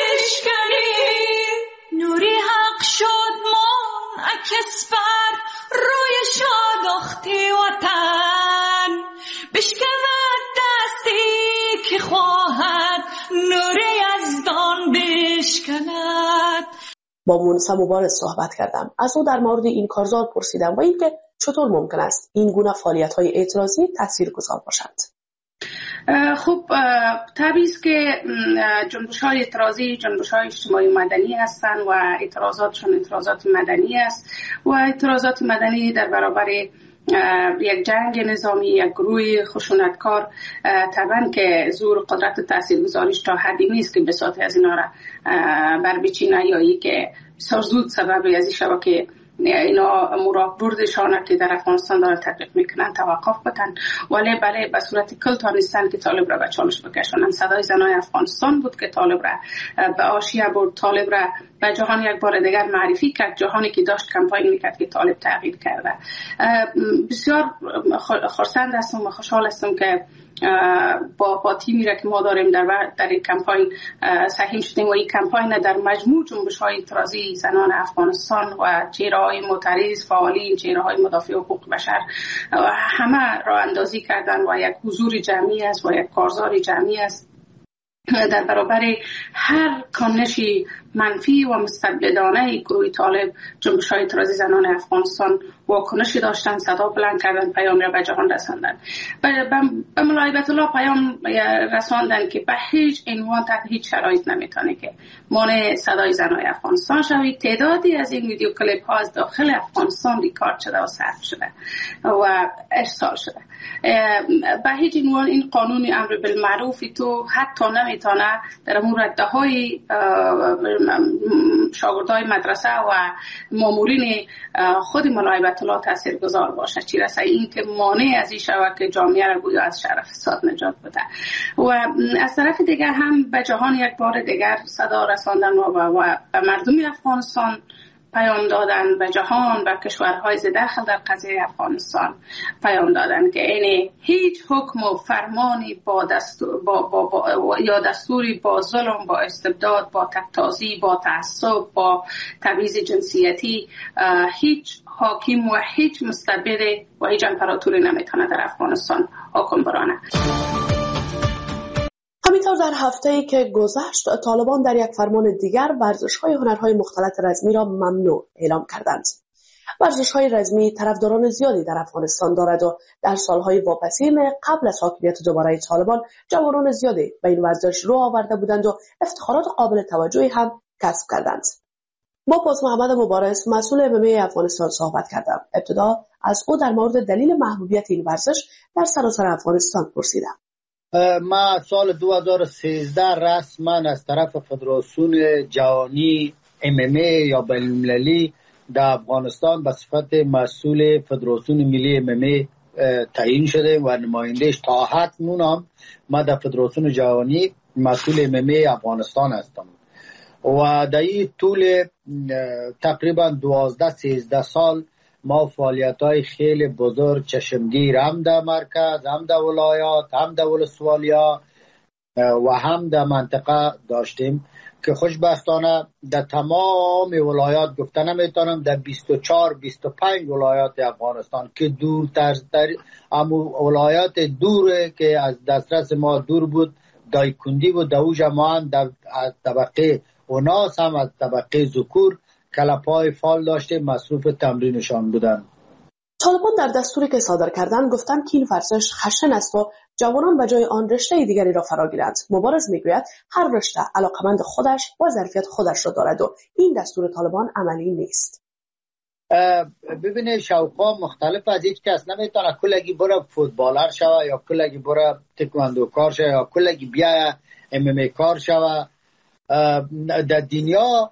بشکنیم. نوری حق شد منعکس بر روی شادختی وطن، بشکند دستی که خواهد نور یزدان بشکند. با مونسا مبارز صحبت کردم. از او در مورد این کارزار پرسیدم و اینکه چطور ممکن است این گونه فعالیت‌های اعتراضی تاثیرگذار باشند. خب طبیعی است که جنبش‌های اعتراضی جنبش‌های اجتماعی مدنی هستند و اعتراضاتشون اعتراضات مدنی است و اعتراضات مدنی در برابر یک جنگ نظامی، یک گروه خشونتکار، طبعا که زور قدرت تاثیرگذاریش تا حدی نیست که بساط از اینا را بربچینه یا ای که بسیار زود سبب از این شود که اینا بردشانه که در افغانستان داره تطبیق میکنن توقف بکن. ولی بله به صورت کل تانستن که طالب را به چالش بکشونن. صدای زنای افغانستان بود که طالب را به آشیه برد، طالب را به جهان یک بار دیگر معرفی کرد، جهانی که داشت کمپاین میکرد که طالب تغییر کرده. بسیار خرسند هستم و خوشحال هستم که با تیمی را که ما داریم در این کمپاین سهیم شدیم و این کمپاین در مجموع جنبش‌های اعتراضی زنان افغانستان و چهره‌های معترض، فعالین، چهره‌های مدافع حقوق بشر همه راه اندازی کردن و یک حضور جمعی است و یک کارزار جمعی است در برابر هر کانش منفی و مستبدانه گروه طالب. جنبش‌های اعتراضی زنان افغانستان واکنشی داشتن، صدا بلند کردن، پیام را به جهان رساندن. به مولای بیت الله پیام رساندن که به هیچ عنوان تحت هیچ شرایط نمیتونه که مانع صدای زنان افغانستان شوید. تعدادی از این ویدیو کلیپ ها از داخل افغانستان ریکارد شده و ثبت شده و ارسال شده. به هیچ عنوان این قانون امر بالمعروف تو حتی نمیتونه در امور رده شاگردای مدرسه و مامورین خود مولای بیت الله تاثیرگذار باشه، چی رسه این که مانع از این شود که جامعه را گویا از شر فساد نجات بده. و از طرف دیگر هم به جهان یک بار دیگر صدا رساندن و به مردم افغانستان پیام دادن، به جهان، به کشورهای داخل در قضیه افغانستان پیام دادن که این هیچ حکم و فرمانی یا دستوری با ظلم، با استبداد، با تک‌تازی، با تعصب، با تبعیض جنسیتی هیچ حاکم و هیچ مستبد و هیچ امپراتوری نمیتونه در افغانستان حکم برانه. همینطور در هفته‌ای که گذشت طالبان در یک فرمان دیگر ورزش‌های هنرهای مختلط رزمی را ممنوع اعلام کردند. ورزش‌های رزمی طرفداران زیادی در افغانستان دارد و در سالهای واپسین قبل از حاکمیت دوباره طالبان جوانان زیادی به این ورزش رو آورده بودند و افتخارات قابل توجهی هم کسب کردند. با باز محمد مبارز مسئول MMA افغانستان صحبت کردم. ابتدا از او در مورد دلیل محبوبیت این ورزش در سراسر افغانستان پرسیدم. ما سال 2013 رسما از طرف فدراسیون جهانی MMA یا بین‌المللی در افغانستان به صفت مسئول فدراسیون ملی MMA تعیین شده و نمایندهش تا حد نونم ما در فدراسیون جهانی مسئول MMA افغانستان هستم و در این طول تقریبا 12-13 سال ما فعالیت‌های خیلی بزرگ چشمگیر هم در مرکز، هم در ولایات، هم در ولسوالیا و هم در منطقه داشتیم که خوشبختانه در تمام ولایات گفته نمیتونم در 24-25 ولایات افغانستان که دورتر ولایات دوره که از دسترس ما دور بود دایکندی بود، در اوج ما هم در طبقه اوناس هم از طبقه ذکور کلپای فال داشته مصروف تمرینشان بودن. طالبان در دستوری که صادر کردن گفتند که این ورزش خشن است و جوانان به جای آن رشته دیگری را فرا گیرند. مبارز میگوید هر رشته علاقمند خودش و ظرفیت خودش را دارد و این دستور طالبان عملی نیست. ببینید شوقا مختلف از هیچ کس نمیتونه کلگی برای فوتبالر شوه یا کلگی برای تکواندو کار شوه یا کلگی بیا MMA کار شوه. در دنیا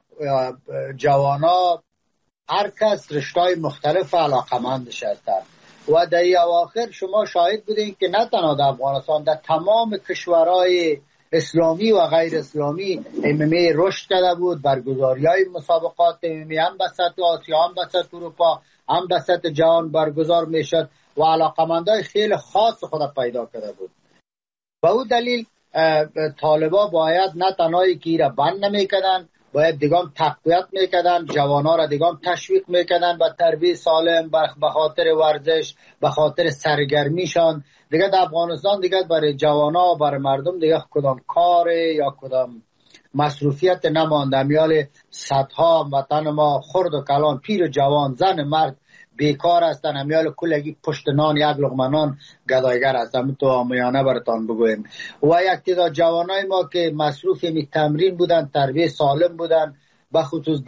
جوانا هر کس رشته‌های مختلف علاقمندش هستند و در این اواخر شما شاهد بودین که نه تنها در افغانستان در تمام کشورهای اسلامی و غیر اسلامی MMA رشد کرده بود. برگزاری‌های مسابقات MMA هم به سطح آسیا هم به سطح اروپا هم به سطح جهان برگزار میشد و علاقمندای خیلی خاص خود پیدا کرده بود. به اون دلیل طالبا باید نه تنهایی که ایره بند نمیکردن، باید دیگام تقویت میکردن، جوانا را دیگام تشویق میکردن به تربیت سالم، به خاطر ورزش، به خاطر سرگرمیشان. دیگه در افغانستان دیگه برای جوانا و برای مردم دیگه کدام کار یا کدام مصروفیت نمانده. میال صدها وطن ما خرد و کلان، پیر و جوان، زن مرد بیکار هستن. امیال کلگی پشت نان یک لقمه نان گدایگر هستن. تو آمیانه براتان بگویم. و یک تعداد جوانای ما که مصروف می تمرین بودن، تربیت سالم بودن، بخصوص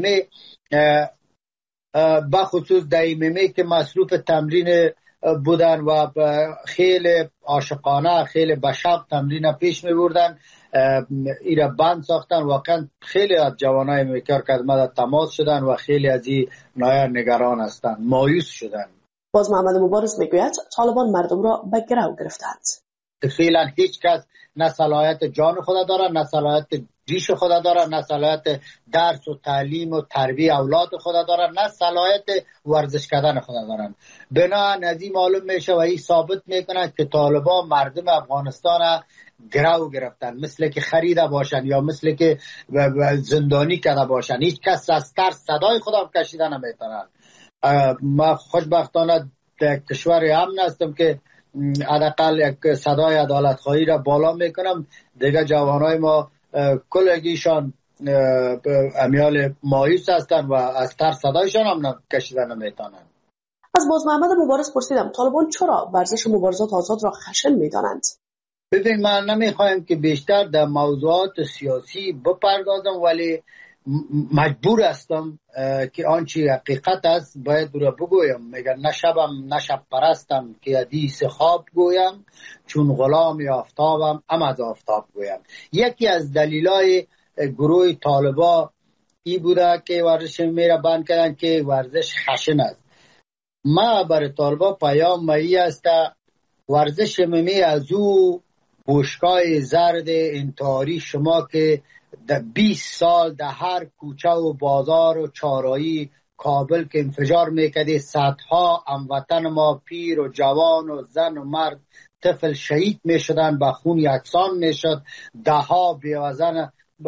دایممی که مصروف تمرین بودن و خیلی عاشقانه، خیلی بشق تمرین پیش می بردن. ایره بند ساختن. واقعا خیلی از جوانای میکار که از ما تماس شدن و خیلی از این نایر نگران هستند، مایوس شدن. باز محمد مبارز میگوید طالبان مردم را به گرو گرفتند. فعلا هیچ کس نه صلاحیت جان خود داره، نه صلاحیت ریش خود داره، نه صلاحیت درس و تعلیم و تربیت اولاد خود داره، نه صلاحیت ورزش کردن خود دارن. بنابراین از این معلوم میشه و این ثابت میکنه که طالبان مردم افغانستان گرو گرفتن، مثل که خریده باشن یا مثل که زندانی کرده باشن. هیچ کس از ترس صدای خودم کشیده نمیتونن. ما خوشبختانه در کشور امن هستم که حداقل یک صدای عدالت خواهی را بالا میکنم. دیگه جوانای ما کلگیشان امیال مایوس هستن و از ترس صدایشان هم کشیده نمیتونن. از باز محمد مبارز پرسیدم طالبان چرا ورزش مبارزات آزاد را خشن میدانند؟ ببین من نمیخوایم که بیشتر در موضوعات سیاسی بپردازم، ولی مجبور هستم که آنچه حقیقت است باید رو بگویم. میگن نشب پرستم که حدیث خواب گویم، چون غلام آفتابم ام از آفتاب گویم. یکی از دلیلای گروه طالبا ای بوده که ورزش میره بند کردن که ورزش خشن است. ما برای طالبا پیام مایی است ورزش می از او بوشکای زرد انتحاری شما که در 20 سال در هر کوچه و بازار و چارایی کابل که انفجار میکرده، صدها هموطن ما پیر و جوان و زن و مرد طفل شهید میشدن، به خون یکسان میشد، ده ها بیوزن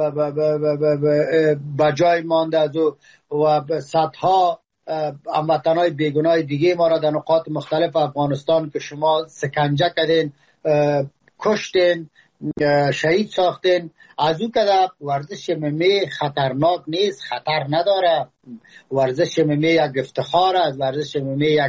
به جای مانده از و صدها هموطنای بیگناه دیگه ما را در نقاط مختلف افغانستان که شما سکنجه کردین، کشتین، شهید ساختین. از او که ورزش MMA خطرناک نیست، خطر نداره. ورزش MMA یک افتخار است. ورزش MMA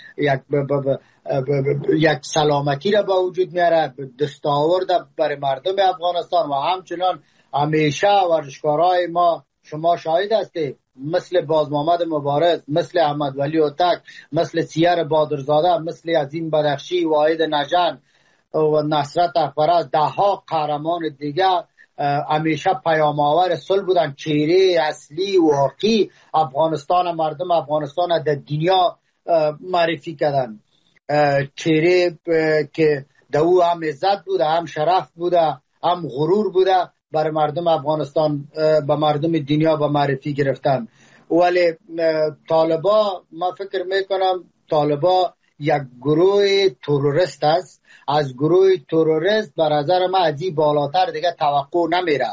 یک سلامتی را به وجود میاره، دستاورد برای مردم افغانستان. و همچنان همیشه ورزشکارای ما شما شاهد هستید، مثل باز محمد مبارز، مثل احمد ولی اوتک، مثل سیر بادرزاده، مثل عظیم بدخشی، واحد نژند، و نصرت اخبرست، ده ها قهرمان دیگه همیشه پیام آور صلح بودن. چهره اصلی واقعی افغانستان، مردم افغانستان در دنیا معرفی کردن. چهره که دو هم عزت بوده، هم شرف بوده، هم غرور بوده، برای مردم افغانستان به مردم دنیا به معرفی گرفتن. ولی طالبا، ما فکر میکنم طالبا یک گروه تروریست است. از گروه تروریست به نظر من از این بالاتر دیگه توقع نمیره.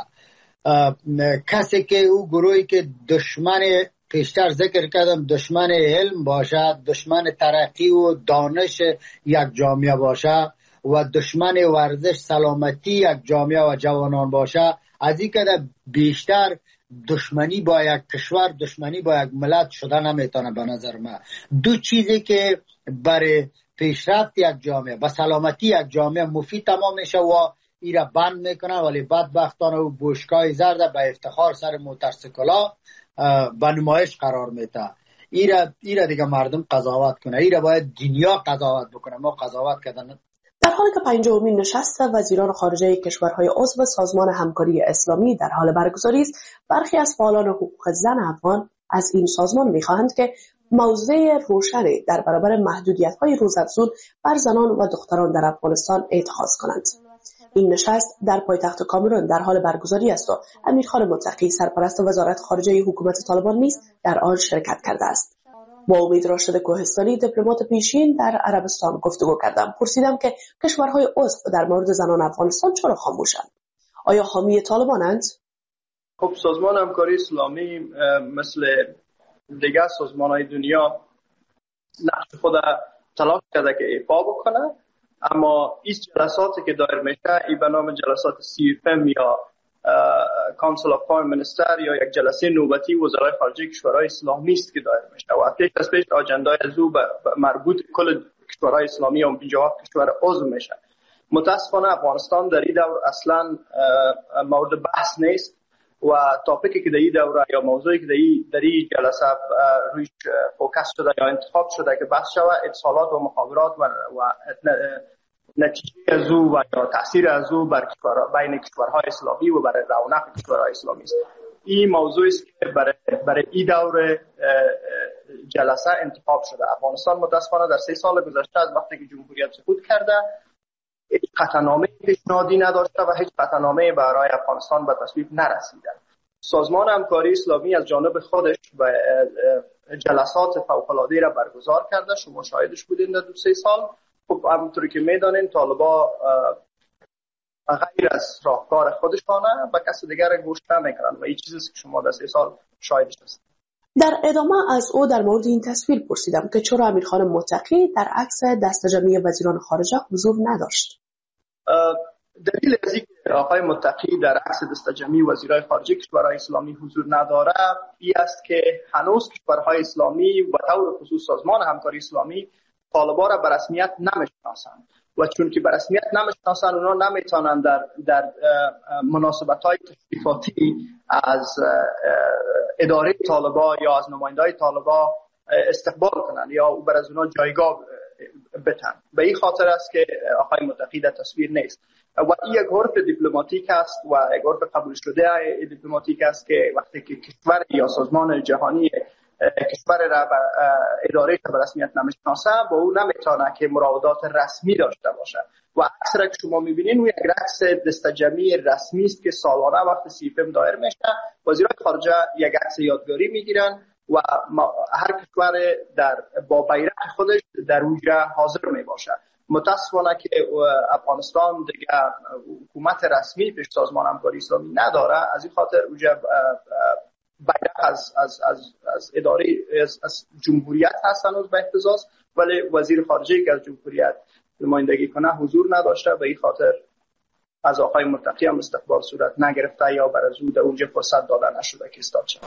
کسی که او گروهی که دشمن، پیشتر ذکر کردم، دشمن علم باشه، دشمن ترقی و دانش یک جامعه باشه و دشمن ورزش سلامتی یک جامعه و جوانان باشه، از این که بیشتر دشمنی با یک کشور، دشمنی با یک ملت شده نمیتونه. به نظر من دو چیزی که برای پیشرفت یک جامعه و سلامتی یک جامعه مفید تمام میشه و ایره بند میکنه، ولی بدبختانه و بوشکای زرد به افتخار سر موتورسیکلا به نمایش قرار میده. ایره دیگه مردم قضاوت کنه، ایره باید دنیا قضاوت بکنه، ما قضاوت کردن. در حالی که 50مین نشست وزیران خارجه کشورهای عضو سازمان همکاری اسلامی در حال برگزاری است، برخی از فعالان حقوق زن افغان از این سازمان می‌خواهند که موضع روشنی در برابر محدودیت‌های روزافزون بر زنان و دختران در افغانستان اتخاذ کنند. این نشست در پایتخت کامرون در حال برگزاری است و امیرخان متقی سرپرست وزارت خارجه حکومت طالبان نیز در آن شرکت کرده است. با امید راشد کوهستانی، دیپلمات پیشین در عربستان گفتگو کردم. پرسیدم که کشورهای عضو در مورد زنان افغانستان چرا خاموشند؟ آیا حامی طالبانند؟ خب سازمان همکاری اسلامی مثل دیگر سازمان‌های دنیا نقش خود تلاش کرده که ایفا بکنه، اما این جلساتی که دایر میشه این به نام جلسات CFM یا کانسل آف فارن مینیستر یا یک جلسه نوبتی وزرای خارجه کشورهای اسلامی است که دایر میشه و پیش از پیش آجندای از او مربوط کل کشورهای اسلامی و 50 کشور عضو میشه. متاسفانه افغانستان در این دور اصلا مورد بحث نیست و تاپیکی که در این دوره یا موضوعی که در این جلسه رویش فوکس شده یا انتخاب شده که بحث شود اتصالات و مخابرات و نتیجه از او و یا تاثیر از او بر بین کشورهای اسلامی و برای رونق کشورهای اسلامی است. این موضوعی است که برای این دوره جلسه انتخاب شده. افغانستان متاسفانه در 3 سال گذشته از وقتی که جمهوریت سقوط کرده هیچ قطعنامه پیشنهادی نداشته و هیچ قطعنامه برای افغانستان به تصویب نرسیده. سازمان همکاری اسلامی از جانب خودش و جلسات فوق‌العاده را برگزار کرده. شما شاهدش بودین در 2-3 سال. خب همونطوری که میدانین طالبا غیر از راهکار خودشانه و کسی دیگر گوش نمیکنن و این چیزی که شما در 3 سال شاهدش هستید. در ادامه از او در مورد این تصویر پرسیدم که چرا امیرخان متقی در عکس دست جمعی وزیران خارجه حضور نداشت. دلیل از اینکه آقای متقی در عکس دست جمعی وزیرای خارجه کشورهای اسلامی حضور نداره این است که هنوز کشورهای اسلامی و طور خصوص سازمان همکاری اسلامی طالبا را به رسمیت نمیشناسند و چون که به رسمیت نمیشناسند اونا نمیتونن در مناسبت‌های تشریفاتی از اداره طالبا یا از نماینده‌های طالبا استقبال کنند یا بر از اونا جایگاه بتن. به این خاطر است که آقای متقی در تصویر نیست و این یک حرف دیپلماتیک است و یک حرف قبول شده دیپلماتیک است که وقتی که کشور یا سازمان جهانی کشور را اداره به رسمیت نمیشناسه با او نمیتونه که مراودات رسمی داشته باشه و عکس که شما میبینین اون یک عکس دست جمعی رسمی است که سالانه وقت CFM دایر میشه. وزیران خارجه یک عکس یادگاری میگیرن و هر کشور با بیرق خودش در اونجا حاضر میباشه. متاسفانه که افغانستان دیگه حکومت رسمی پیش سازمان همکاری اسلامی نداره، از این خاطر اونجا بیرق از اداره از جمهوریت هست هنوز به احتزاز، ولی وزیر خارجه که از جمهوریت نمایندگی کنه حضور نداشته. به این خاطر از آقای متقی هم استقبال صورت نگرفته یا برای زود اونجا فرصت داده نشده که استاد شد.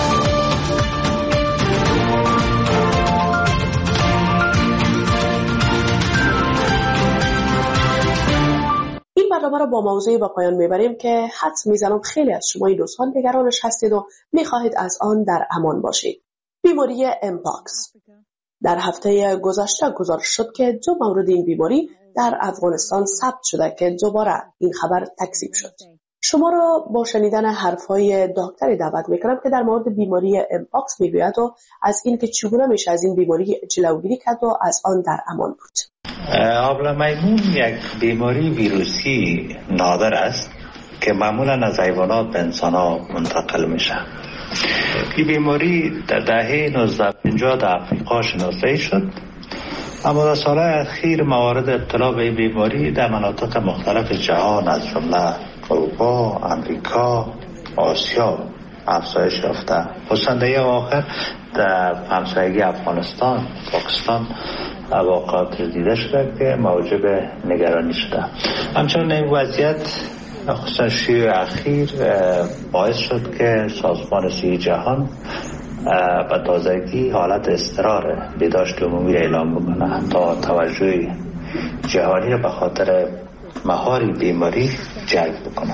این برنامه را با موضوعی به پایان میبریم که حدس میزنم خیلی از شما این روزها نگرانش هستید و میخواهید از آن در امان باشید. بیماری امپاکس. در هفته گذشته گزارش شد که 2 مورد این بیماری در افغانستان ثبت شده که دوباره این خبر تکذیب شد. شما را با شنیدن حرفهای دکتری دعوت میکنم که در مورد بیماری امپاکس میگوید و از این که چگونه میشه از این بیماری جلوگیری کرد و از آن در امان بود. آبله میمون یک بیماری ویروسی نادر است که معمولا از حیوانات به انسان ها منتقل میشه. این بیماری در دهه 1950 در افریقا شناسایی شد، اما در سالهای اخیر موارد ابتلا به این بیماری در مناطق مختلف جهان از جمله اروپا، امریکا، آسیا افزایش یافته. خصوصا آخر در همسایگی افغانستان، پاکستان واقعات دیده شده که موجب نگرانی شده. همچنین این وضعیت خصوصا شیوع اخیر باعث شد که سازمان صحی جهان به تازگی حالت اضطرار بهداشت عمومی اعلام بکنه تا توجه جهانی را به خاطر مهار بیماری جلب بکنه.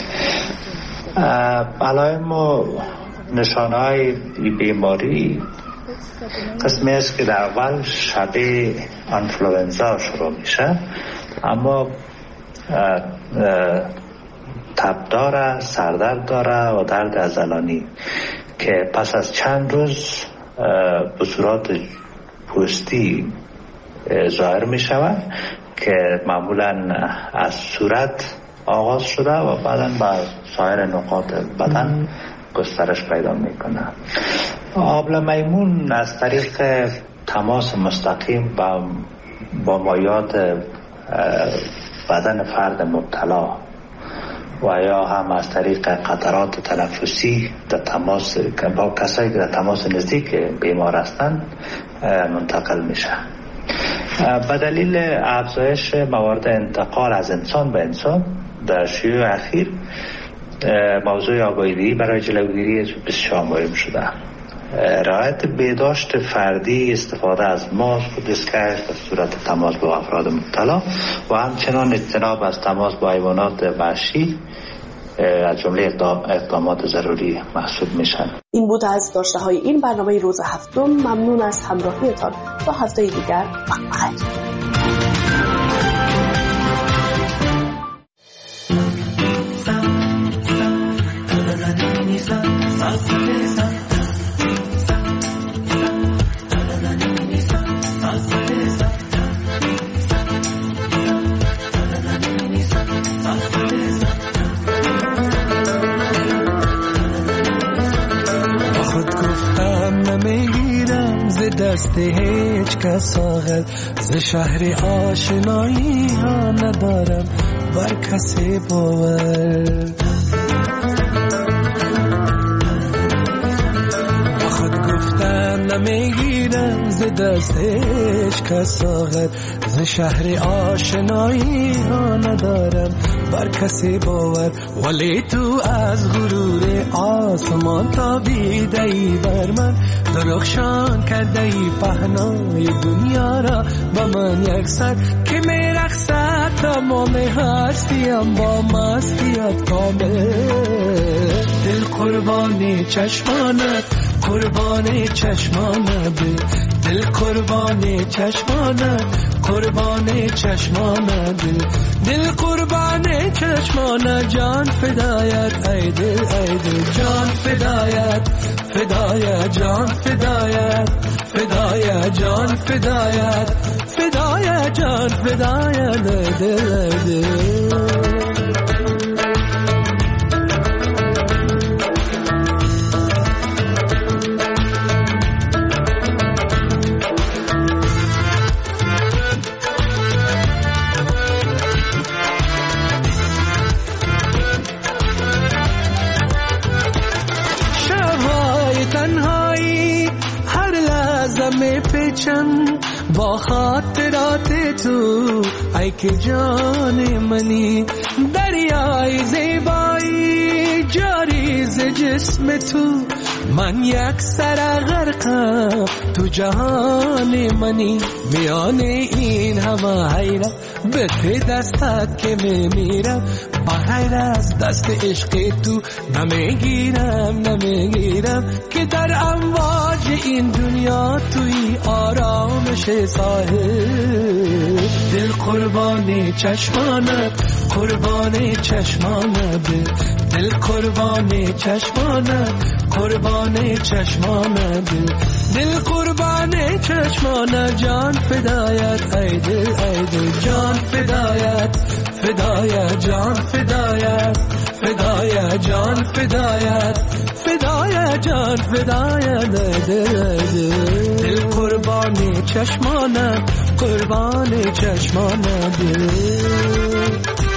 علائم و نشانه‌های بیماری قسمی است که در اول شبیه انفلوئنزا شروع میشه، اما تب داره، سردرد داره و درد عضلانی که پس از چند روز به صورت پوستی ظاهر می شود که معمولا از صورت آغاز شده و بعدا به سایر نقاط بدن گسترش پیدا می کنه. آبله میمون از طریق تماس مستقیم با مایعات بدن فرد مبتلا و یا هم از طریق قطرات تنفسی در تماس با کسایی که در تماس نزدیک بیمار هستند منتقل میشه. به دلیل افزایش موارد انتقال از انسان به انسان در شیوع اخیر موضوع آگاهی برای جلوگیری بسیار مهم شده. رعایت بهداشت فردی، استفاده از ماسک و دستکش در صورت تماس با افراد مبتلا و همچنان اجتناب از تماس با حیوانات وحشی از جمله اقدامات ضروری محسوب میشن. این بود از داشته های این برنامه روز هفتم. ممنون از همراهیتان. تا هفته دیگر بخیر. دست هیچ کس آغل ز شهر آشنایی ها ندارم بر کسی باور. خود گفتم نمیگیرم ز دست هیچ کس آغل ز شهر آشنایی ها ندارم بر کسی باور. ولی تو از غرور آسمان تابیده ای بر من، درخشان کرده ای پهنای دنیا را با من یکسر که میرقصد تمام هستیم با مستیت کامل. دل قربانی چشمانت، قربانی چشمانت، دل قربانی چشمانت، قربانی چشمانت، دل قربانی چشمانت، جان فدایت ای دل ای دل، جان فدایت فدایت، جان فدایت فدایت، جان فدایت فدایت، جان فدایت ای دل ای دل. با خاطرات تو ای که جان منی، دریای زیبایی جاری ز جسم تو، من یک سر غرقم تو جهان منی. میان این همه حیرت به ته دستت که میمیرم، بغیر از دست عشق تو نمیگیرم که در امواج این دنیا توی آرامش ساحل. دل قربان چشمانت، قربان چشمانت، دل قربان چشمانت، قربان چشمانت، دل قربان چشمانت. جان فدایت ای دل، ای دل جان فدایت، فدایت جان فدایت، فدایت جان فدایت، فدایت جان فدایت ای دل، ای دل. دل قربان چشمانت، قربان چشمانت.